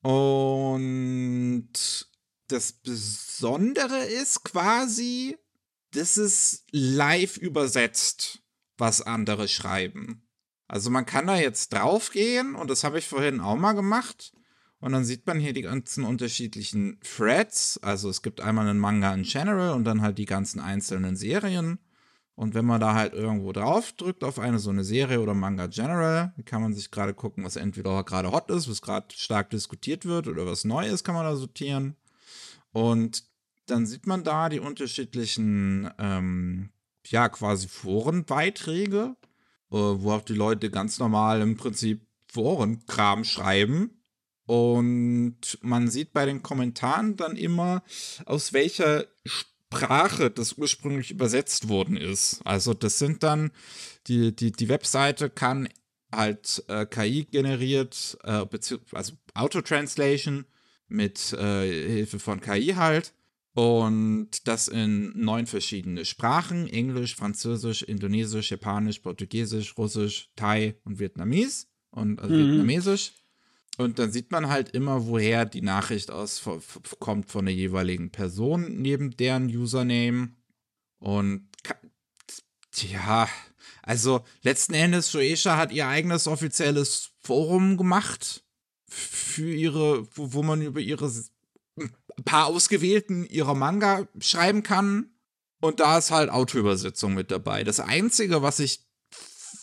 Und das Besondere ist quasi, dass es live übersetzt, was andere schreiben. Also man kann da jetzt draufgehen und das habe ich vorhin auch mal gemacht. Und dann sieht man hier die ganzen unterschiedlichen Threads. Also es gibt einmal einen Manga in General und dann halt die ganzen einzelnen Serien. Und wenn man da halt irgendwo drauf drückt auf eine so eine Serie oder Manga General, kann man sich gerade gucken, was entweder gerade hot ist, was gerade stark diskutiert wird oder was neu ist, kann man da sortieren. Und dann sieht man da die unterschiedlichen, ähm, ja, quasi Forenbeiträge, wo auch die Leute ganz normal im Prinzip Forenkram schreiben. Und man sieht bei den Kommentaren dann immer, aus welcher Sprache das ursprünglich übersetzt worden ist. Also das sind dann, die, die, die Webseite kann halt äh, K I generiert, äh, also Auto-Translation mit äh, Hilfe von K I halt. Und das in neun verschiedene Sprachen: Englisch, Französisch, Indonesisch, Japanisch, Portugiesisch, Russisch, Thai und Vietnames. Und also Mhm. Vietnamesisch. Und dann sieht man halt immer, woher die Nachricht aus kommt von der jeweiligen Person neben deren Username. Und ja, also letzten Endes, Shueisha hat ihr eigenes offizielles Forum gemacht für ihre, wo, wo man über ihre ein paar ausgewählten ihrer Manga schreiben kann. Und da ist halt Autoübersetzung mit dabei. Das Einzige, was ich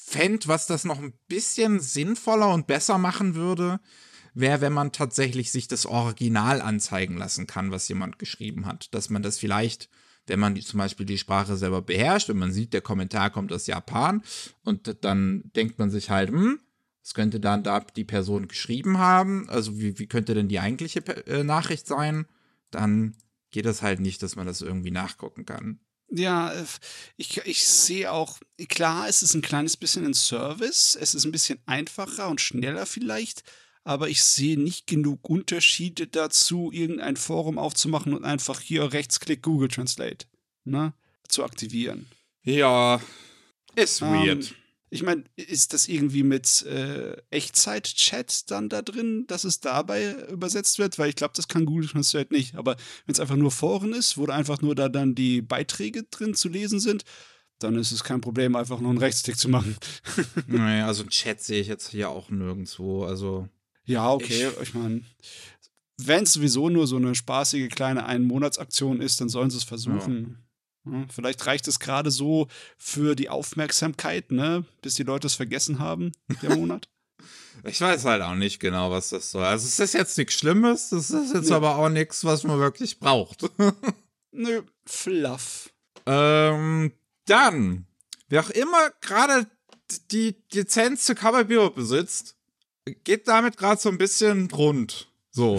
fände, was das noch ein bisschen sinnvoller und besser machen würde, wäre, wenn man tatsächlich sich das Original anzeigen lassen kann, was jemand geschrieben hat. Dass man das vielleicht, wenn man die, zum Beispiel die Sprache selber beherrscht und man sieht, der Kommentar kommt aus Japan und dann denkt man sich halt, hm, was könnte dann da die Person geschrieben haben? Also wie, wie könnte denn die eigentliche äh, Nachricht sein? Dann geht es halt nicht, dass man das irgendwie nachgucken kann. Ja, ich, ich sehe auch, klar, es ist ein kleines bisschen ein Service, es ist ein bisschen einfacher und schneller vielleicht, aber ich sehe nicht genug Unterschiede dazu, irgendein Forum aufzumachen und einfach hier Rechtsklick Google Translate, ne, zu aktivieren. Ja, ist Ähm, weird. Ich meine, ist das irgendwie mit äh, Echtzeit-Chat dann da drin, dass es dabei übersetzt wird? Weil ich glaube, das kann Google Translate nicht. Aber wenn es einfach nur Foren ist, wo einfach nur da dann die Beiträge drin zu lesen sind, dann ist es kein Problem, einfach nur einen Rechtsklick zu machen. Nee, also einen Chat sehe ich jetzt hier auch nirgendwo. Also Ja, okay. Ich, ich meine, wenn es sowieso nur so eine spaßige kleine Ein-Monats-Aktion ist, dann sollen sie es versuchen. Ja, vielleicht reicht es gerade so für die Aufmerksamkeit, ne, bis die Leute es vergessen haben, der Monat. Ich weiß halt auch nicht genau, was das soll. Also es ist jetzt nichts Schlimmes, das ist jetzt Nö. aber auch nichts, was man wirklich braucht. Nö, Fluff. ähm, dann, wer auch immer gerade die Lizenz zu Cowboy Bebop besitzt, geht damit gerade so ein bisschen rund. So.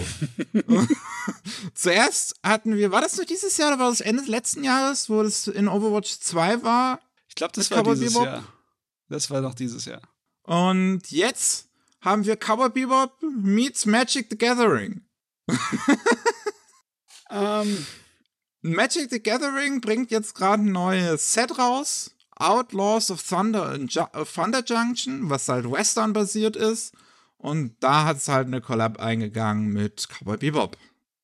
Zuerst hatten wir, war das nur dieses Jahr oder war das Ende des letzten Jahres, wo das in Overwatch zwei war? Ich glaube, das Mit war Cowboy dieses Bebop? Jahr. Das war doch dieses Jahr. Und jetzt haben wir Cowboy Bebop meets Magic the Gathering. Ähm, Magic the Gathering bringt jetzt gerade ein neues Set raus. Outlaws of Thunder, Ju- äh, Thunder Junction, was halt Western-basiert ist. Und da hat es halt eine Collab eingegangen mit Cowboy Bebop.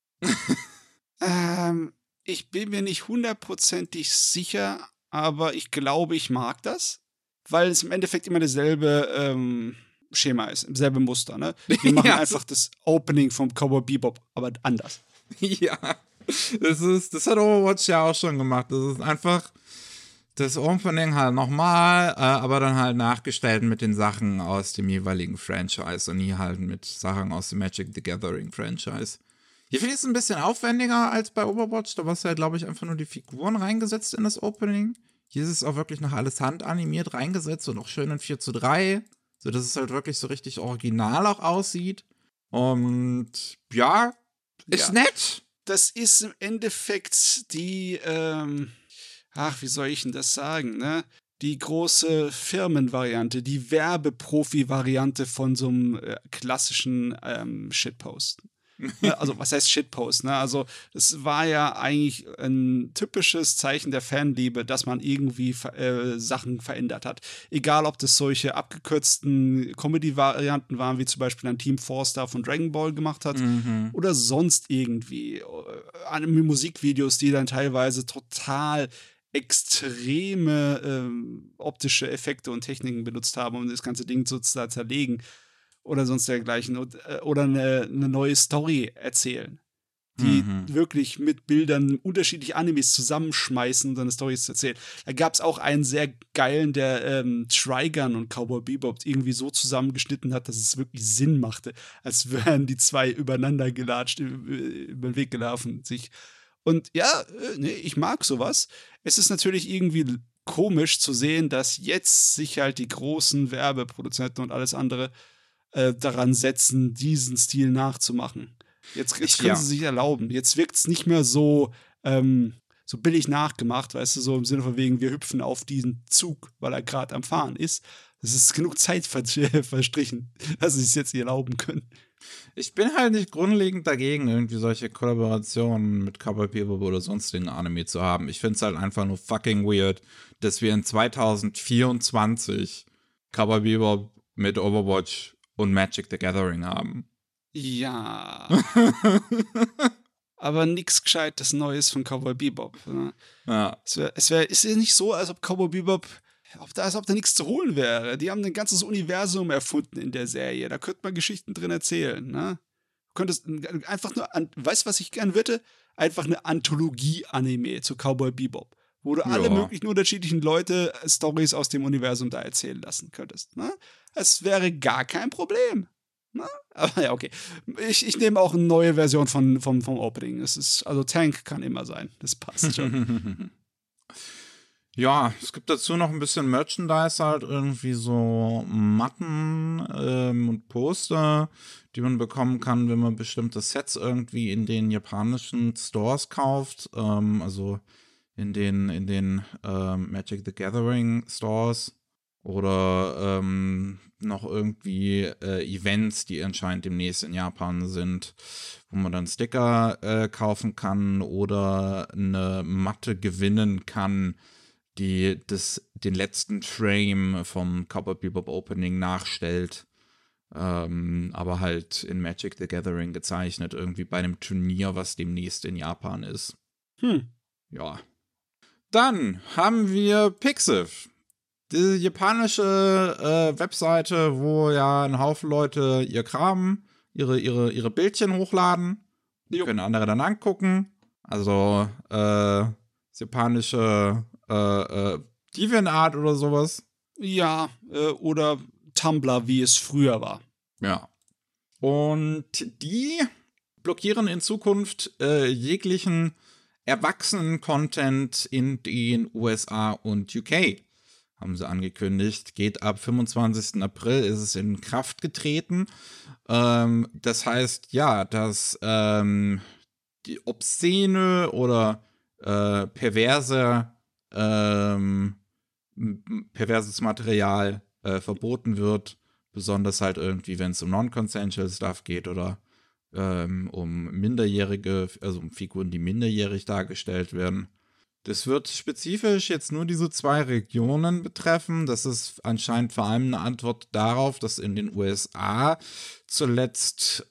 ähm, ich bin mir nicht hundertprozentig sicher, aber ich glaube, ich mag das, weil es im Endeffekt immer dasselbe ähm, Schema ist, selbe Muster. Ne? Wir machen Ja, einfach das Opening vom Cowboy Bebop, aber anders. Ja, das ist, das hat Overwatch ja auch schon gemacht. Das ist einfach das Opening halt nochmal, äh, aber dann halt nachgestellt mit den Sachen aus dem jeweiligen Franchise und nie halt mit Sachen aus dem Magic the Gathering Franchise. Hier finde ich es ein bisschen aufwendiger als bei Overwatch. Da war es ja, glaube ich, einfach nur die Figuren reingesetzt in das Opening. Hier ist es auch wirklich noch alles handanimiert reingesetzt und auch schön in vier zu drei, sodass es halt wirklich so richtig original auch aussieht. Und ja, ist Ja. nett. Das ist im Endeffekt die, ähm, ach, wie soll ich denn das sagen, ne? Die große Firmenvariante, die Werbeprofi-Variante von so einem äh, klassischen ähm, Shitpost. Ne? Also, was heißt Shitpost? Ne? Also, es war ja eigentlich ein typisches Zeichen der Fanliebe, dass man irgendwie ver- äh, Sachen verändert hat. Egal, ob das solche abgekürzten Comedy-Varianten waren, wie zum Beispiel ein Team Four-Star von Dragon Ball gemacht hat, Mhm. oder sonst irgendwie äh, Anime-Musikvideos, die dann teilweise total extreme ähm, optische Effekte und Techniken benutzt haben, um das ganze Ding zu zer- zerlegen oder sonst dergleichen und, äh, oder eine, eine neue Story erzählen, die Mhm. wirklich mit Bildern unterschiedliche Animes zusammenschmeißen und dann eine Story zu erzählen. Da gab es auch einen sehr geilen, der ähm, Trigun und Cowboy Bebop irgendwie so zusammengeschnitten hat, dass es wirklich Sinn machte, als wären die zwei übereinander gelatscht, über, über den Weg gelaufen sich. Und ja, äh, nee, ich mag sowas. Es ist natürlich irgendwie l- komisch zu sehen, dass jetzt sich halt die großen Werbeproduzenten und alles andere äh, daran setzen, diesen Stil nachzumachen. Jetzt, jetzt können Ja. sie sich erlauben. Jetzt wirkt es nicht mehr so, ähm, so billig nachgemacht, weißt du, so im Sinne von wegen, wir hüpfen auf diesen Zug, weil er gerade am Fahren ist. Es ist genug Zeit ver verstrichen, dass sie es jetzt nicht erlauben können. Ich bin halt nicht grundlegend dagegen, irgendwie solche Kollaborationen mit Cowboy Bebop oder sonstigen Anime zu haben. Ich finde es halt einfach nur fucking weird, dass wir in zwanzig vierundzwanzig Cowboy Bebop mit Overwatch und Magic the Gathering haben. Ja. Aber nichts Gescheites Neues von Cowboy Bebop. Ne? Ja. Es wär, es wär, ist ja nicht so, als ob Cowboy Bebop, ob da, als ob da nichts zu holen wäre. Die haben ein ganzes Universum erfunden in der Serie. Da könnte man Geschichten drin erzählen. Ne? Du könntest einfach nur, an, weißt du, was ich gern würde? Einfach eine Anthologie-Anime zu Cowboy Bebop. wo du alle Ja. möglichen unterschiedlichen Leute äh, Stories aus dem Universum da erzählen lassen könntest. Ne? Es wäre gar kein Problem. Ne? Aber ja, okay. Ich, ich nehme auch eine neue Version von, vom, vom Opening. Es ist, also Tank kann immer sein. Das passt schon. Ja, es gibt dazu noch ein bisschen Merchandise halt, irgendwie so Matten ähm, und Poster, die man bekommen kann, wenn man bestimmte Sets irgendwie in den japanischen Stores kauft. Ähm, also in den, in den ähm, Magic the Gathering Stores. Oder ähm, noch irgendwie äh, Events, die anscheinend demnächst in Japan sind, wo man dann Sticker äh, kaufen kann oder eine Matte gewinnen kann, die das, den letzten Frame vom Cowboy Bebop Opening nachstellt. Ähm, aber halt in Magic the Gathering gezeichnet, irgendwie bei einem Turnier, was demnächst in Japan ist. Hm. Ja. Dann haben wir Pixiv. Die japanische äh, Webseite, wo ja ein Haufen Leute ihr Kram, ihre, ihre, ihre Bildchen hochladen. Die Jo. können andere dann angucken. Also, äh, das japanische äh, äh, DeviantArt oder sowas. Ja, äh, oder Tumblr, wie es früher war. Ja. Und die blockieren in Zukunft äh, jeglichen Erwachsenen-Content in den U S A und U K. Haben sie angekündigt. Geht ab fünfundzwanzigsten April, ist es in Kraft getreten. Ähm, das heißt, ja, dass ähm, die obszene oder äh, perverse ähm, m- perverses Material äh, verboten wird. Besonders halt irgendwie, wenn es um non-consensual Stuff geht oder ähm, um Minderjährige, also um Figuren, die minderjährig dargestellt werden. Das wird spezifisch jetzt nur diese zwei Regionen betreffen. Das ist anscheinend vor allem eine Antwort darauf, dass in den U S A zuletzt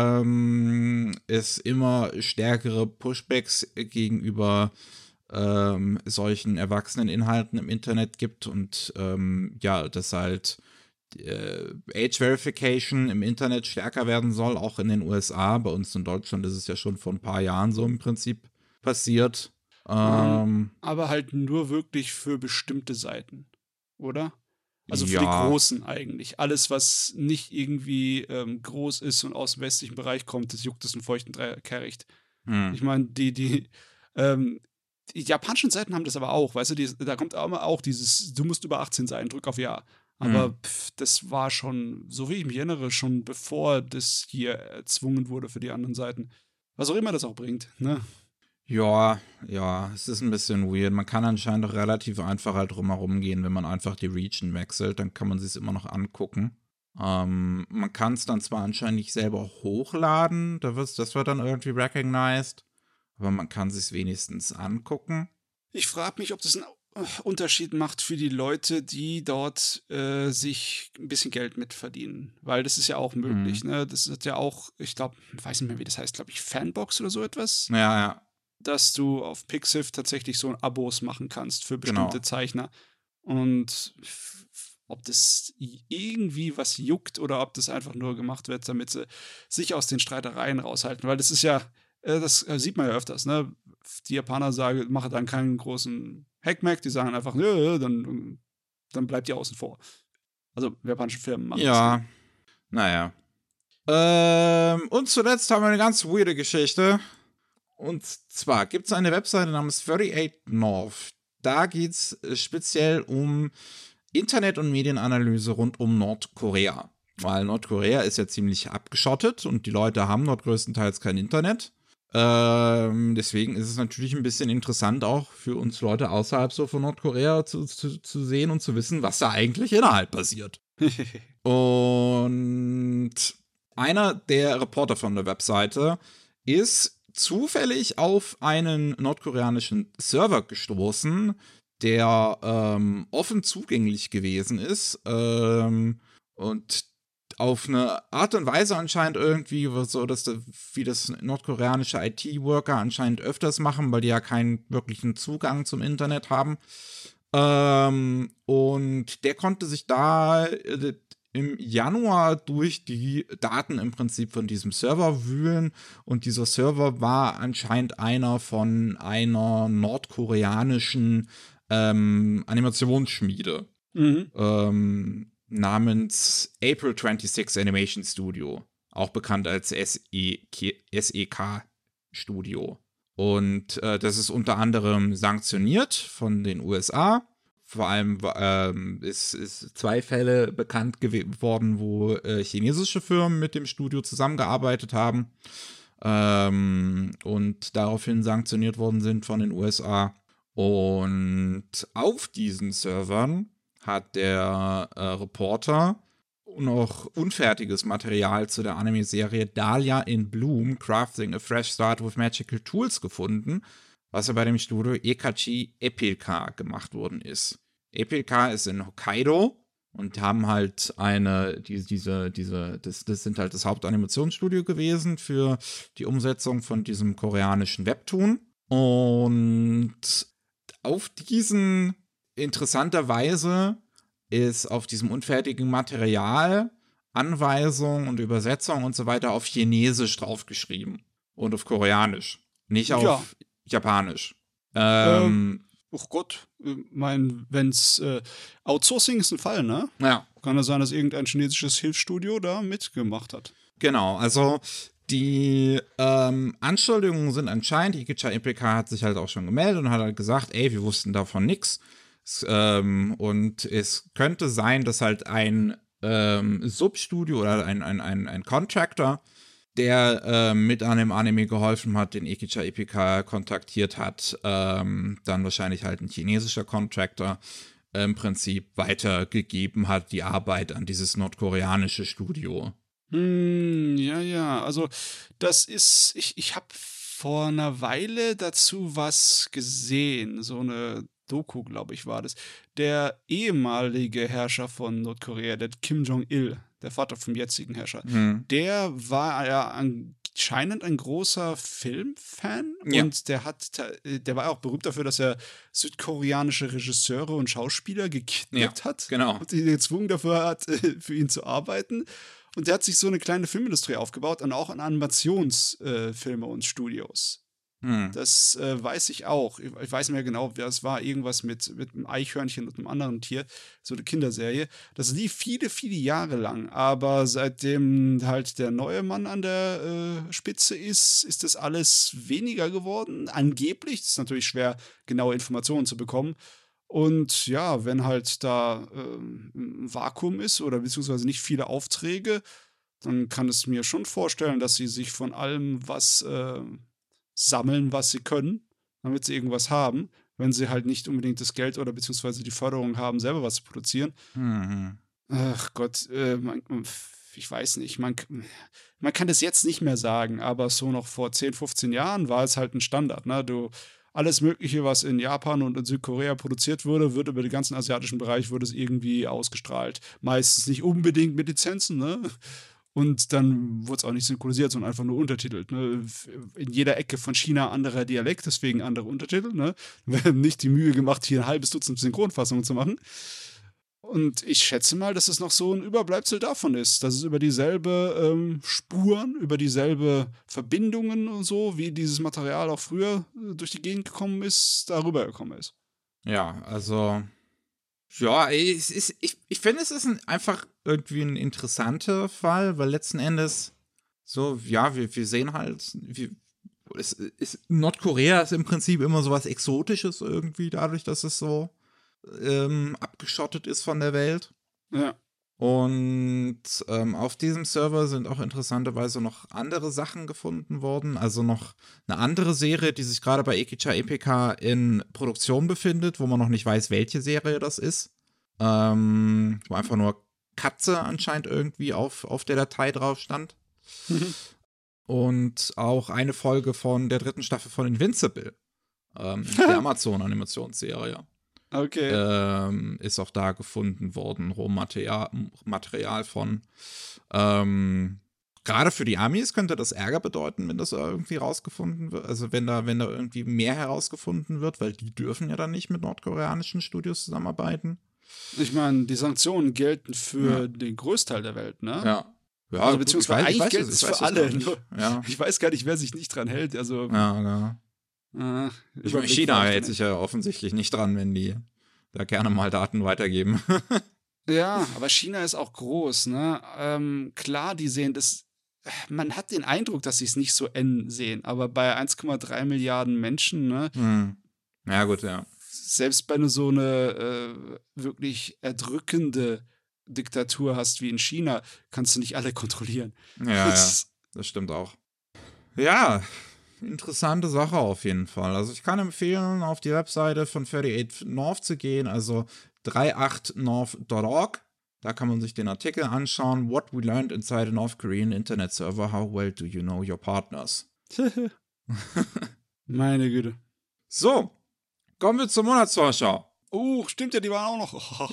ähm, es immer stärkere Pushbacks gegenüber ähm, solchen Erwachseneninhalten im Internet gibt und ähm, ja, dass halt äh, Age Verification im Internet stärker werden soll, auch in den U S A. Bei uns in Deutschland ist es ja schon vor ein paar Jahren so im Prinzip passiert. Ähm, Aber halt nur wirklich für bestimmte Seiten, oder? Also für die ja. Großen eigentlich. Alles, was nicht irgendwie ähm, groß ist und aus dem westlichen Bereich kommt, das juckt es einen feuchten Dre- Kehricht. Hm. Ich meine, die, die, ähm, die japanischen Seiten haben das aber auch, weißt du, die, da kommt auch, auch dieses, du musst über achtzehn sein, drück auf Ja. Aber Hm. pff, das war schon, so wie ich mich erinnere, schon bevor das hier erzwungen wurde für die anderen Seiten. Was auch immer das auch bringt, ne? Ja, ja, es ist ein bisschen weird. Man kann anscheinend auch relativ einfach halt drumherum gehen, wenn man einfach die Region wechselt, dann kann man sich immer noch angucken. Ähm, man kann es dann zwar anscheinend nicht selber hochladen, da wird's, das wird dann irgendwie recognized, aber man kann sich wenigstens angucken. Ich frage mich, ob das einen äh, Unterschied macht für die Leute, die dort äh, sich ein bisschen Geld mitverdienen. Weil das ist ja auch möglich, Mhm. ne? Das ist ja auch, ich glaube, ich weiß nicht mehr, wie das heißt, glaube ich, Fanbox oder so etwas, Ja, ja, dass du auf Pixiv tatsächlich so Abos machen kannst für genau. bestimmte Zeichner. Und f- f- ob das i- irgendwie was juckt oder ob das einfach nur gemacht wird, damit sie sich aus den Streitereien raushalten. Weil das ist ja, äh, das äh, sieht man ja öfters, ne? Die Japaner sagen, machen dann keinen großen Hackmack, die sagen einfach, nö, dann, dann bleibt ihr außen vor. Also japanische Firmen machen das. Ja, Ne? naja. Ähm, und zuletzt haben wir eine ganz weirde Geschichte. Und zwar gibt es eine Webseite namens achtundvierzig North. Da geht es speziell um Internet- und Medienanalyse rund um Nordkorea. Weil Nordkorea ist ja ziemlich abgeschottet und die Leute haben dort größtenteils kein Internet. Ähm, deswegen ist es natürlich ein bisschen interessant auch für uns Leute außerhalb so von Nordkorea zu, zu, zu sehen und zu wissen, was da eigentlich innerhalb passiert. Und einer der Reporter von der Webseite ist zufällig auf einen nordkoreanischen Server gestoßen, der ähm, offen zugänglich gewesen ist ähm, und auf eine Art und Weise anscheinend irgendwie so, dass da, wie das nordkoreanische I T-Worker anscheinend öfters machen, weil die ja keinen wirklichen Zugang zum Internet haben. Ähm, und der konnte sich da äh, im Januar durch die Daten im Prinzip von diesem Server wühlen und dieser Server war anscheinend einer von einer nordkoreanischen ähm, Animationsschmiede Mhm. ähm, namens April sechsundzwanzig Animation Studio, auch bekannt als S E K Studio. Und äh, das ist unter anderem sanktioniert von den U S A. Vor allem ähm, ist, ist zwei Fälle bekannt geworden, wo äh, chinesische Firmen mit dem Studio zusammengearbeitet haben ähm, und daraufhin sanktioniert worden sind von den U S A. Und auf diesen Servern hat der äh, Reporter noch unfertiges Material zu der Anime-Serie Dahlia in Bloom, Crafting a Fresh Start with Magical Tools gefunden, was ja bei dem Studio Ekachi Epilka gemacht worden ist. Epilka ist in Hokkaido und haben halt eine, die, diese, diese, das, das sind halt das Hauptanimationsstudio gewesen für die Umsetzung von diesem koreanischen Webtoon. Und auf diesen, interessanterweise, ist auf diesem unfertigen Material Anweisung und Übersetzung und so weiter auf Chinesisch draufgeschrieben. Und auf Koreanisch. Nicht auf Ja. Japanisch. Ähm, Ähm, oh Gott, ich meine, wenn's äh, Outsourcing ist ein Fall, ne? ja, Kann es sein, dass irgendein chinesisches Hilfsstudio da mitgemacht hat? genau. Also die ähm, Anschuldigungen sind anscheinend, Ikecha Epika hat sich halt auch schon gemeldet und hat halt gesagt, ey, wir wussten davon nix. Es, ähm, und es könnte sein, dass halt ein ähm, Substudio oder ein, ein, ein, ein Contractor, der äh, mit an dem Anime geholfen hat, den Ikecha Epika kontaktiert hat, ähm, dann wahrscheinlich halt ein chinesischer Contractor, äh, im Prinzip weitergegeben hat, die Arbeit an dieses nordkoreanische Studio. Hm, ja, ja. Also, das ist, ich, ich habe vor einer Weile dazu was gesehen. So eine Doku, glaube ich, war das. Der ehemalige Herrscher von Nordkorea, der Kim Jong-il, der Vater vom jetzigen Herrscher, Hm. der war ja anscheinend ein großer Filmfan Ja. und der hat, ta- der war auch berühmt dafür, dass er südkoreanische Regisseure und Schauspieler gekidnappt Ja, hat genau. und sie gezwungen dafür hat, für ihn zu arbeiten. Und der hat sich so eine kleine Filmindustrie aufgebaut und auch an Animationsfilme äh, und Studios. Hm. Das äh, weiß ich auch. Ich, ich weiß nicht mehr genau, wer es war. Irgendwas mit, mit einem Eichhörnchen und einem anderen Tier. So eine Kinderserie. Das lief viele, viele Jahre lang. Aber seitdem halt der neue Mann an der äh, Spitze ist, ist das alles weniger geworden. Angeblich. Es ist natürlich schwer, genaue Informationen zu bekommen. Und ja, wenn halt da ähm, ein Vakuum ist oder beziehungsweise nicht viele Aufträge, dann kann es mir schon vorstellen, dass sie sich von allem was äh, sammeln, was sie können, damit sie irgendwas haben, wenn sie halt nicht unbedingt das Geld oder beziehungsweise die Förderung haben, selber was zu produzieren. Hm. Ach Gott, äh, man, ich weiß nicht, man, man kann das jetzt nicht mehr sagen, aber so noch vor zehn, fünfzehn Jahren war es halt ein Standard, ne? Du, alles Mögliche, was in Japan und in Südkorea produziert wurde, wird über den ganzen asiatischen Bereich wurde es irgendwie ausgestrahlt. Meistens nicht unbedingt mit Lizenzen, ne? Und dann wurde es auch nicht synchronisiert, sondern einfach nur untertitelt. Ne? In jeder Ecke von China anderer Dialekt, deswegen andere Untertitel. Ne? Wir haben nicht die Mühe gemacht, hier ein halbes Dutzend Synchronfassungen zu machen. Und ich schätze mal, dass es noch so ein Überbleibsel davon ist, dass es über dieselbe ähm, Spuren, über dieselbe Verbindungen und so, wie dieses Material auch früher äh, durch die Gegend gekommen ist, darüber gekommen ist. Ja, also, ja, es ist, ich, ich finde, es ist ein, einfach irgendwie ein interessanter Fall, weil letzten Endes so, ja, wir, wir sehen halt, wir, es ist, Nordkorea ist im Prinzip immer so was Exotisches irgendwie, dadurch, dass es so ähm, abgeschottet ist von der Welt. Ja. Und ähm, auf diesem Server sind auch interessanterweise noch andere Sachen gefunden worden. Also noch eine andere Serie, die sich gerade bei Ikecha Epika in Produktion befindet, wo man noch nicht weiß, welche Serie das ist. Ähm, wo einfach nur Katze anscheinend irgendwie auf, auf der Datei drauf stand. Und auch eine Folge von der dritten Staffel von Invincible, ähm, der Amazon-Animationsserie. Okay. Ähm, ist auch da gefunden worden, Rohmaterial Material von. Ähm, Gerade für die Amis könnte das Ärger bedeuten, wenn das irgendwie rausgefunden wird. Also wenn da, wenn da irgendwie mehr herausgefunden wird, weil die dürfen ja dann nicht mit nordkoreanischen Studios zusammenarbeiten. Ich meine, die Sanktionen gelten für Ja. den Großteil der Welt, ne? Ja. Ja, Also gut, beziehungsweise ich weiß- ich eigentlich weiß gilt es- es ich für weiß es alle. gar nicht. Nur, Ja. ich weiß gar nicht, wer sich nicht dran hält. Also, Ja, ja. äh, Ich meine, Überblick China war ich hält da sich ja offensichtlich nicht dran, wenn die da gerne mal Daten weitergeben. Ja, aber China ist auch groß, ne? Ähm, klar, die sehen das. Man hat den Eindruck, dass sie es nicht so eng sehen, aber bei eins Komma drei Milliarden Menschen, ne? hm. Ja, gut, ja. Selbst wenn du so eine äh, wirklich erdrückende Diktatur hast wie in China, kannst du nicht alle kontrollieren. Ja, ja, Das- das stimmt auch. Ja, interessante Sache auf jeden Fall. Also ich kann empfehlen, auf die Webseite von achtundvierzig North zu gehen, also achtunddreißig north dot org. Da kann man sich den Artikel anschauen. What we learned inside a North Korean Internet Server. How well do you know your partners? Meine Güte. So, kommen wir zur Monatsvorschau. Oh, stimmt ja, die waren auch noch.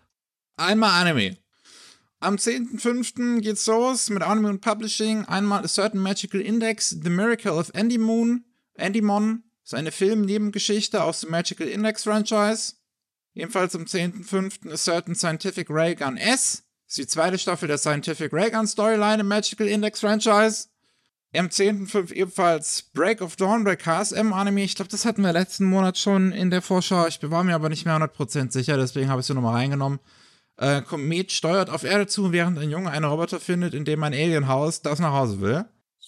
Einmal Anime. Am zehnten fünften geht's los mit Anime und Publishing. Einmal A Certain Magical Index, The Miracle of Andymon. Andymon ist eine Film-Nebengeschichte aus dem Magical Index Franchise. Ebenfalls am zehnten fünften A Certain Scientific Raygun S. Ist die zweite Staffel der Scientific Raygun Storyline im Magical Index Franchise. Am zehnten fünften ebenfalls Break of Dawn bei K S M Anime. Ich glaube, das hatten wir letzten Monat schon in der Vorschau. Ich war mir aber nicht mehr hundert Prozent sicher, deswegen habe ich es nochmal reingenommen. Äh, Komet steuert auf Erde zu, während ein Junge einen Roboter findet, in dem ein Alien haust, das nach Hause will.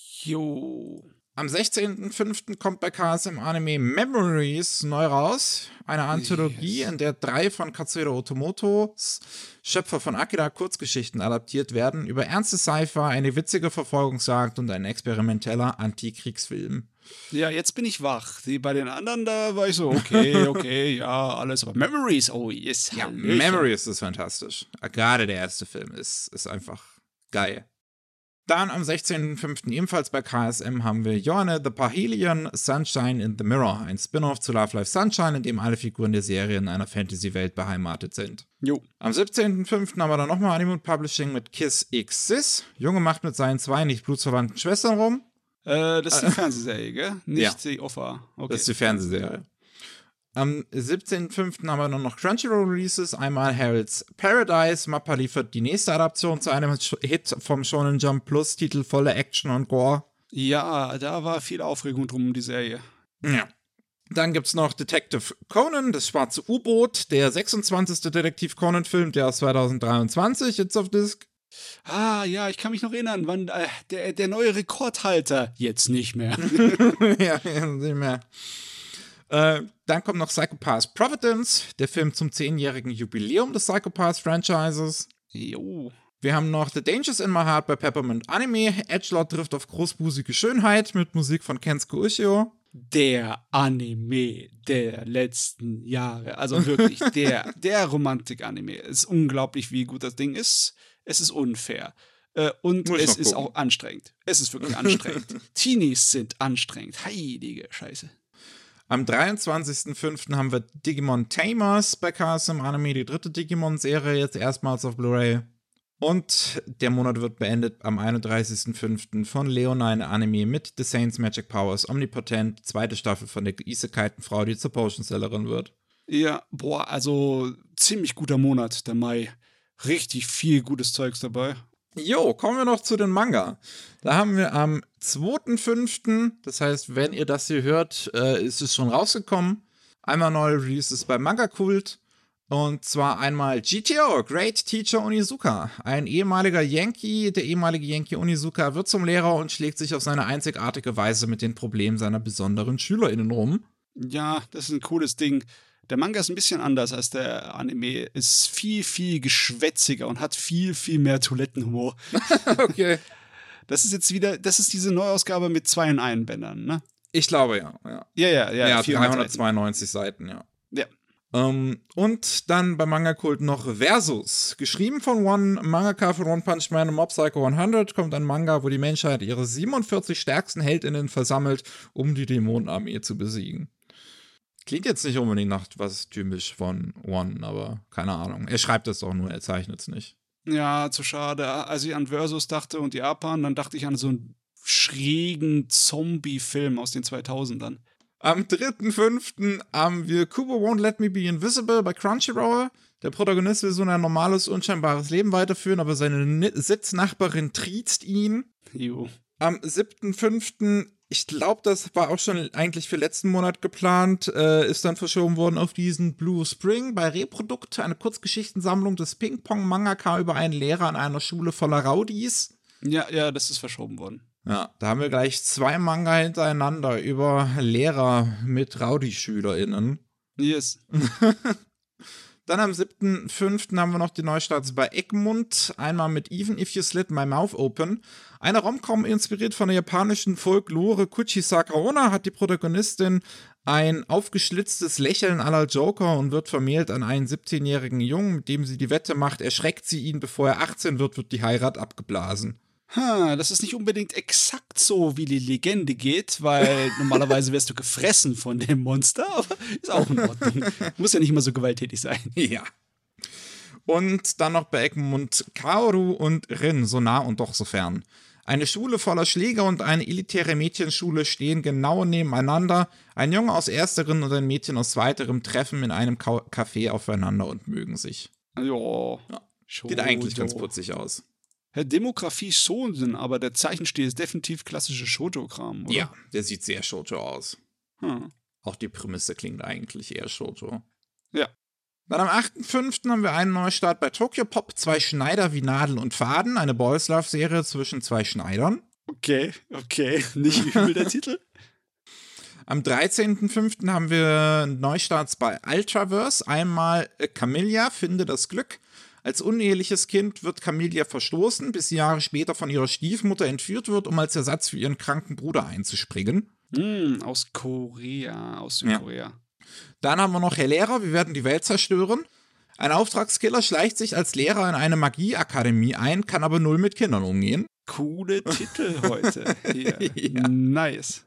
Jo. Am sechzehnten fünften kommt bei K S M Anime Memories neu raus. Eine Anthologie, Yes. in der drei von Katsuhiro Otomotos, Schöpfer von Akira, Kurzgeschichten adaptiert werden, über ernste Sci-Fi, eine witzige Verfolgungsjagd und ein experimenteller Antikriegsfilm. Ja, jetzt bin ich wach. Die, bei den anderen, da war ich so, okay, okay, ja, alles. Aber Memories, oh yes. Ja, Hallöchen. Memories ist fantastisch. Gerade der erste Film ist, ist einfach geil. Dann am sechzehnten fünften ebenfalls bei K S M haben wir Yone the Parhelion Sunshine in the Mirror, ein Spin-off zu Love Life Sunshine, in dem alle Figuren der Serie in einer Fantasy-Welt beheimatet sind. Jo. Am siebzehnten fünften haben wir dann nochmal Anime und Publishing mit Kiss X Sis. Junge macht mit seinen zwei nicht blutsverwandten Schwestern rum. Äh, das ist die Fernsehserie, gell? Nicht Ja. die O V A. Okay. Das ist die Fernsehserie. Am siebzehnten fünften haben wir dann noch Crunchyroll-Releases. Einmal Harold's Paradise. Mappa liefert die nächste Adaption zu einem Hit vom Shonen Jump Plus, Titel voller Action und Gore. Ja, da war viel Aufregung drum um die Serie. Ja. Dann gibt's noch Detective Conan, das schwarze U-Boot, der sechsundzwanzigste Detektiv Conan-Film, der aus zweitausenddreiundzwanzig, jetzt auf Disc. Ah, ja, ich kann mich noch erinnern, wann äh, der, der neue Rekordhalter jetzt nicht mehr. Ja, nicht mehr. Äh, dann kommt noch Psychopaths Providence, der Film zum zehnjährigen Jubiläum des Psychopaths-Franchises. Jo. Wir haben noch The Dangers in My Heart bei Peppermint Anime. Edgelord trifft auf großbusige Schönheit mit Musik von Kensuke Ushio. Der Anime der letzten Jahre. Also wirklich, der, der Romantik-Anime. Es ist unglaublich, wie gut das Ding ist. Es ist unfair. Äh, und Muss ich es noch ist gucken. auch anstrengend. Es ist wirklich anstrengend. Teenies sind anstrengend. Heilige Scheiße. Am dreiundzwanzigsten fünften haben wir Digimon Tamers bei K S M Anime, die dritte Digimon-Serie, jetzt erstmals auf Blu-ray. Und der Monat wird beendet am einunddreißigsten fünften von Leonine Anime mit The Saints Magic Powers Omnipotent, zweite Staffel von der Isekai-Frau, die zur Potion-Sellerin wird. Ja, boah, also ziemlich guter Monat, der Mai. Richtig viel gutes Zeugs dabei. Jo, kommen wir noch zu den Manga. Da haben wir am zweiten fünften, das heißt, wenn ihr das hier hört, äh, ist es schon rausgekommen, einmal neue Releases bei Manga Kult. Und zwar einmal G T O, Great Teacher Onizuka. Ein ehemaliger Yankee, der ehemalige Yankee Onizuka wird zum Lehrer und schlägt sich auf seine einzigartige Weise mit den Problemen seiner besonderen SchülerInnen rum. Ja, das ist ein cooles Ding. Der Manga ist ein bisschen anders als der Anime. Ist viel, viel geschwätziger und hat viel, viel mehr Toilettenhumor. Okay. Das ist jetzt wieder, das ist diese Neuausgabe mit zwei in einen Bändern, ne? Ich glaube, ja. Ja, Ja, ja, ja. ja vierhundert Seiten. dreihundertzweiundneunzig Seiten, ja. Ja. Ähm, und dann bei Manga Kult noch Versus. Geschrieben von One, Mangaka von One Punch Man und Mob Psycho hundert, kommt ein Manga, wo die Menschheit ihre siebenundvierzig stärksten HeldInnen versammelt, um die Dämonenarmee zu besiegen. Klingt jetzt nicht unbedingt nach was typisch von One, aber keine Ahnung. Er schreibt es auch nur, er zeichnet es nicht. Ja, zu schade. Als ich an Versus dachte und Japan, dann dachte ich an so einen schrägen Zombie-Film aus den zweitausendern. Am dritten fünften haben wir Kubo Won't Let Me Be Invisible bei Crunchyroll. Der Protagonist will so ein normales, unscheinbares Leben weiterführen, aber seine Ni- Sitznachbarin triezt ihn. Jo. Am siebten fünften, ich glaube, das war auch schon eigentlich für letzten Monat geplant, äh, ist dann verschoben worden auf diesen Blue Spring bei Reprodukt, eine Kurzgeschichtensammlung des Ping-Pong-Mangaka über einen Lehrer an einer Schule voller Rowdies. Ja, ja, das ist verschoben worden. Ja, da haben wir gleich zwei Manga hintereinander über Lehrer mit Rowdy-SchülerInnen. Yes. Dann am siebten fünften haben wir noch die Neustarts bei Egmont. Einmal mit Even If You Slit My Mouth Open. Eine Rom-Com inspiriert von der japanischen Folklore Kuchisaka Onna hat die Protagonistin ein aufgeschlitztes Lächeln à la Joker und wird vermählt an einen siebzehnjährigen Jungen, mit dem sie die Wette macht, erschreckt sie ihn, bevor er achtzehn wird, wird die Heirat abgeblasen. Ha, das ist nicht unbedingt exakt so, wie die Legende geht, weil normalerweise wärst du gefressen von dem Monster, aber ist auch in Ordnung. Muss ja nicht immer so gewalttätig sein. Ja. Und dann noch bei Egmont Kaoru und Rin, so nah und doch so fern. Eine Schule voller Schläger und eine elitäre Mädchenschule stehen genau nebeneinander. Ein Junge aus ersterem und ein Mädchen aus zweiterem treffen in einem Ka- Café aufeinander und mögen sich. Jo. Ja. Schon Sieht eigentlich ganz so. putzig aus. Ja, Demografie schon, aber der Zeichenstil ist definitiv klassische Shoujo-Kram, oder? Ja, der sieht sehr Shoujo aus. Hm. Auch die Prämisse klingt eigentlich eher Shoujo. Ja. Dann am achten fünften haben wir einen Neustart bei Tokyo Pop, zwei Schneider wie Nadel und Faden, eine Boys Love Serie zwischen zwei Schneidern. Okay, okay, nicht übel der Titel. Am dreizehnten fünften haben wir Neustarts bei Ultraverse, einmal äh, Camilla, Finde das Glück. Als uneheliches Kind wird Camilla verstoßen, bis sie Jahre später von ihrer Stiefmutter entführt wird, um als Ersatz für ihren kranken Bruder einzuspringen. Hm, aus Korea, aus Südkorea. Ja. Dann haben wir noch Herr Lehrer, wir werden die Welt zerstören. Ein Auftragskiller schleicht sich als Lehrer in eine Magieakademie ein, kann aber null mit Kindern umgehen. Coole Titel heute. Hier. Ja. Nice.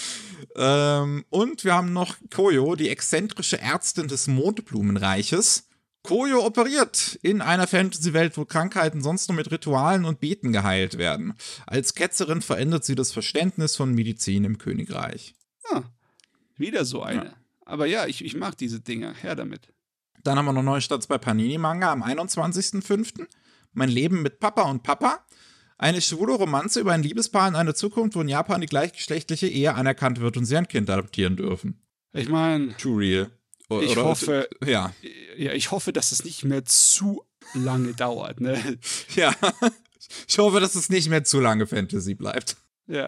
Ähm, und wir haben noch Koyo, die exzentrische Ärztin des Mondblumenreiches. Koyo operiert in einer Fantasy-Welt, wo Krankheiten sonst nur mit Ritualen und Beten geheilt werden. Als Ketzerin verändert sie das Verständnis von Medizin im Königreich. Ah, wieder so eine. Ja. Aber ja, ich, ich mag diese Dinger. Her damit. Dann haben wir noch Neustarts bei Panini Manga am einundzwanzigsten fünften Mein Leben mit Papa und Papa. Eine schwule Romanze über ein Liebespaar in einer Zukunft, wo in Japan die gleichgeschlechtliche Ehe anerkannt wird und sie ein Kind adoptieren dürfen. Ich meine, Too real. O- ich oder- hoffe, Ja. ja, ich hoffe, dass es nicht mehr zu lange dauert, ne? Ja. Ich hoffe, dass es nicht mehr zu lange Fantasy bleibt. Ja.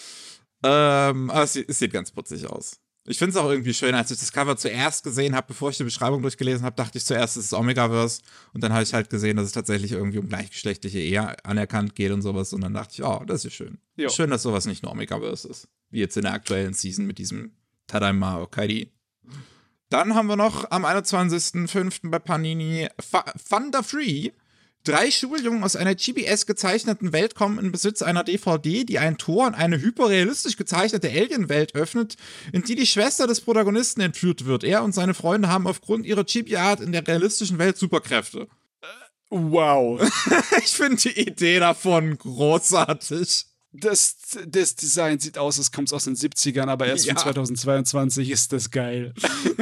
Ähm, aber es, sieht- es sieht ganz putzig aus. Ich finde es auch irgendwie schön, als ich das Cover zuerst gesehen habe, bevor ich die Beschreibung durchgelesen habe, dachte ich zuerst, es ist Omegaverse. Und dann habe ich halt gesehen, dass es tatsächlich irgendwie um gleichgeschlechtliche Ehe anerkannt geht und sowas. Und dann dachte ich, oh, das ist schön. Jo. Schön, dass sowas nicht nur Omegaverse ist. Wie jetzt in der aktuellen Season mit diesem Tadaima Okaidi. Dann haben wir noch am einundzwanzigsten fünften bei Panini Fa- Thunder Free. Drei Schuljungen aus einer G B S gezeichneten Welt kommen in Besitz einer D V D, die ein Tor in eine hyperrealistisch gezeichnete Alien-Welt öffnet, in die die Schwester des Protagonisten entführt wird. Er und seine Freunde haben aufgrund ihrer Chibi-Art in der realistischen Welt Superkräfte. Wow. Ich finde die Idee davon großartig. Das, das Design sieht aus, als kommt es aus den siebzigern, aber erst Ja. von zweitausendzweiundzwanzig ist das geil.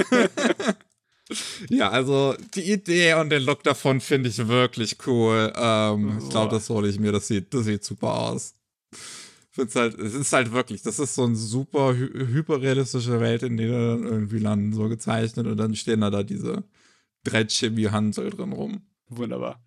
Ja, also die Idee und den Look davon finde ich wirklich cool. Ähm, ich glaube, Boah. das hole ich mir. Das sieht, das sieht super aus. Find's halt, es ist halt wirklich, das ist so eine super hy hyperrealistische Welt, in der dann irgendwie landen, so gezeichnet und dann stehen da, da diese drei Chibi-Hansel drin rum. Wunderbar.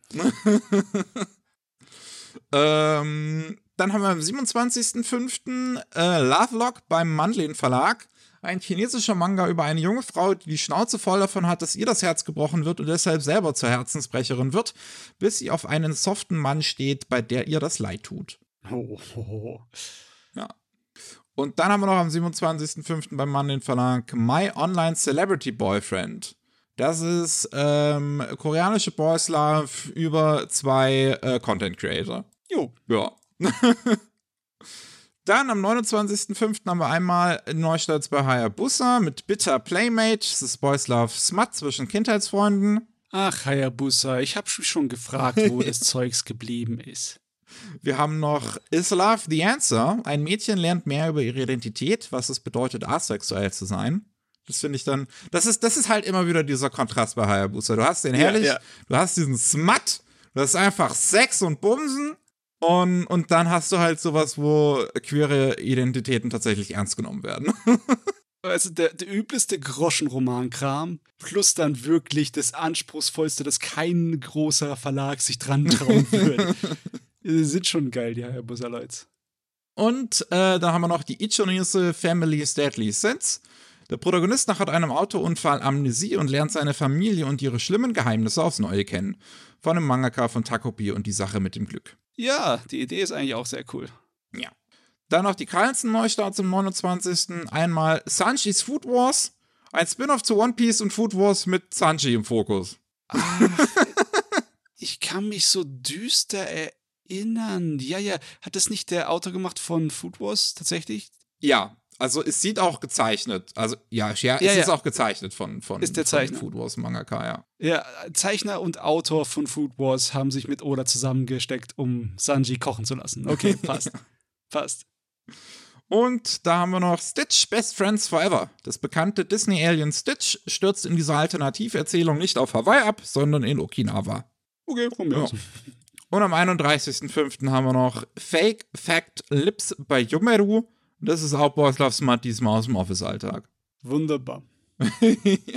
Ähm, dann haben wir am siebenundzwanzigsten fünften äh, Lovelock beim Mandlin Verlag. Ein chinesischer Manga über eine junge Frau, die die Schnauze voll davon hat, dass ihr das Herz gebrochen wird und deshalb selber zur Herzensbrecherin wird, bis sie auf einen soften Mann steht, bei der ihr das leid tut. Oh, oh, oh. Ja. Und dann haben wir noch am siebenundzwanzigsten fünften beim Mandlin Verlag My Online Celebrity Boyfriend. Das ist ähm, koreanische Boys Love über zwei äh, Content Creator. Jo. Ja. Dann am neunundzwanzigsten fünften haben wir einmal Neustarts bei Hayabusa mit Bitter Playmate. Das ist Boys Love Smut zwischen Kindheitsfreunden. Ach, Hayabusa, ich habe mich schon gefragt, wo das Zeugs geblieben ist. Wir haben noch Is Love the Answer? Ein Mädchen lernt mehr über ihre Identität, was es bedeutet, asexuell zu sein. Das finde ich dann, das ist, das ist halt immer wieder dieser Kontrast bei Hayabusa. Du hast den herrlich, Ja, ja. du hast diesen Smut, du hast einfach Sex und Bumsen und, und dann hast du halt sowas, wo queere Identitäten tatsächlich ernst genommen werden. Also der, der üblichste Groschenroman-Kram, plus dann wirklich das Anspruchsvollste, dass kein großer Verlag sich dran trauen würde. Die sind schon geil, die Hayabusa-Leute. Und äh, da haben wir noch die Ichonese Family's Deadly Sins. Der Protagonist nach einem Autounfall Amnesie und lernt seine Familie und ihre schlimmen Geheimnisse aufs Neue kennen. Von dem Mangaka von Takopi und die Sache mit dem Glück. Ja, die Idee ist eigentlich auch sehr cool. Ja. Dann noch die krallendsten Neustarts im neunundzwanzigsten Einmal Sanjis Food Wars. Ein Spin-off zu One Piece und Food Wars mit Sanji im Fokus. Ach, ich kann mich so düster erinnern. Ja, ja, hat das nicht der Autor gemacht von Food Wars tatsächlich? Ja, also es sieht auch gezeichnet. Also ja, ja, es Ja, ja. ist auch gezeichnet von, von, Ist der von Zeichner. Food Wars Mangaka, ja. Ja, Zeichner und Autor von Food Wars haben sich mit Oda zusammengesteckt, um Sanji kochen zu lassen. Okay, passt. Passt. Und da haben wir noch Stitch Best Friends Forever. Das bekannte Disney-Alien Stitch stürzt in dieser Alternativerzählung nicht auf Hawaii ab, sondern in Okinawa. Okay, von mir Ja. aus. Und am einunddreißigsten fünften haben wir noch Fake Fact Lips bei Yumeru. Das ist auch Boys Love Smut, diesmal aus dem Office-Alltag. Wunderbar. Ja.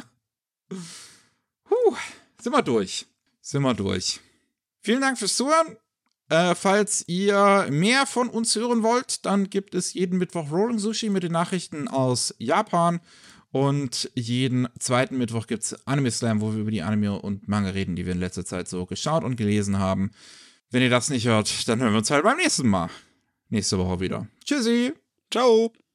Puh, sind wir durch. Sind wir durch. Vielen Dank fürs Zuhören. Äh, falls ihr mehr von uns hören wollt, dann gibt es jeden Mittwoch Rolling Sushi mit den Nachrichten aus Japan. Und jeden zweiten Mittwoch gibt es Anime Slam, wo wir über die Anime und Manga reden, die wir in letzter Zeit so geschaut und gelesen haben. Wenn ihr das nicht hört, dann hören wir uns halt beim nächsten Mal. Nächste Woche wieder. Tschüssi! Ciao.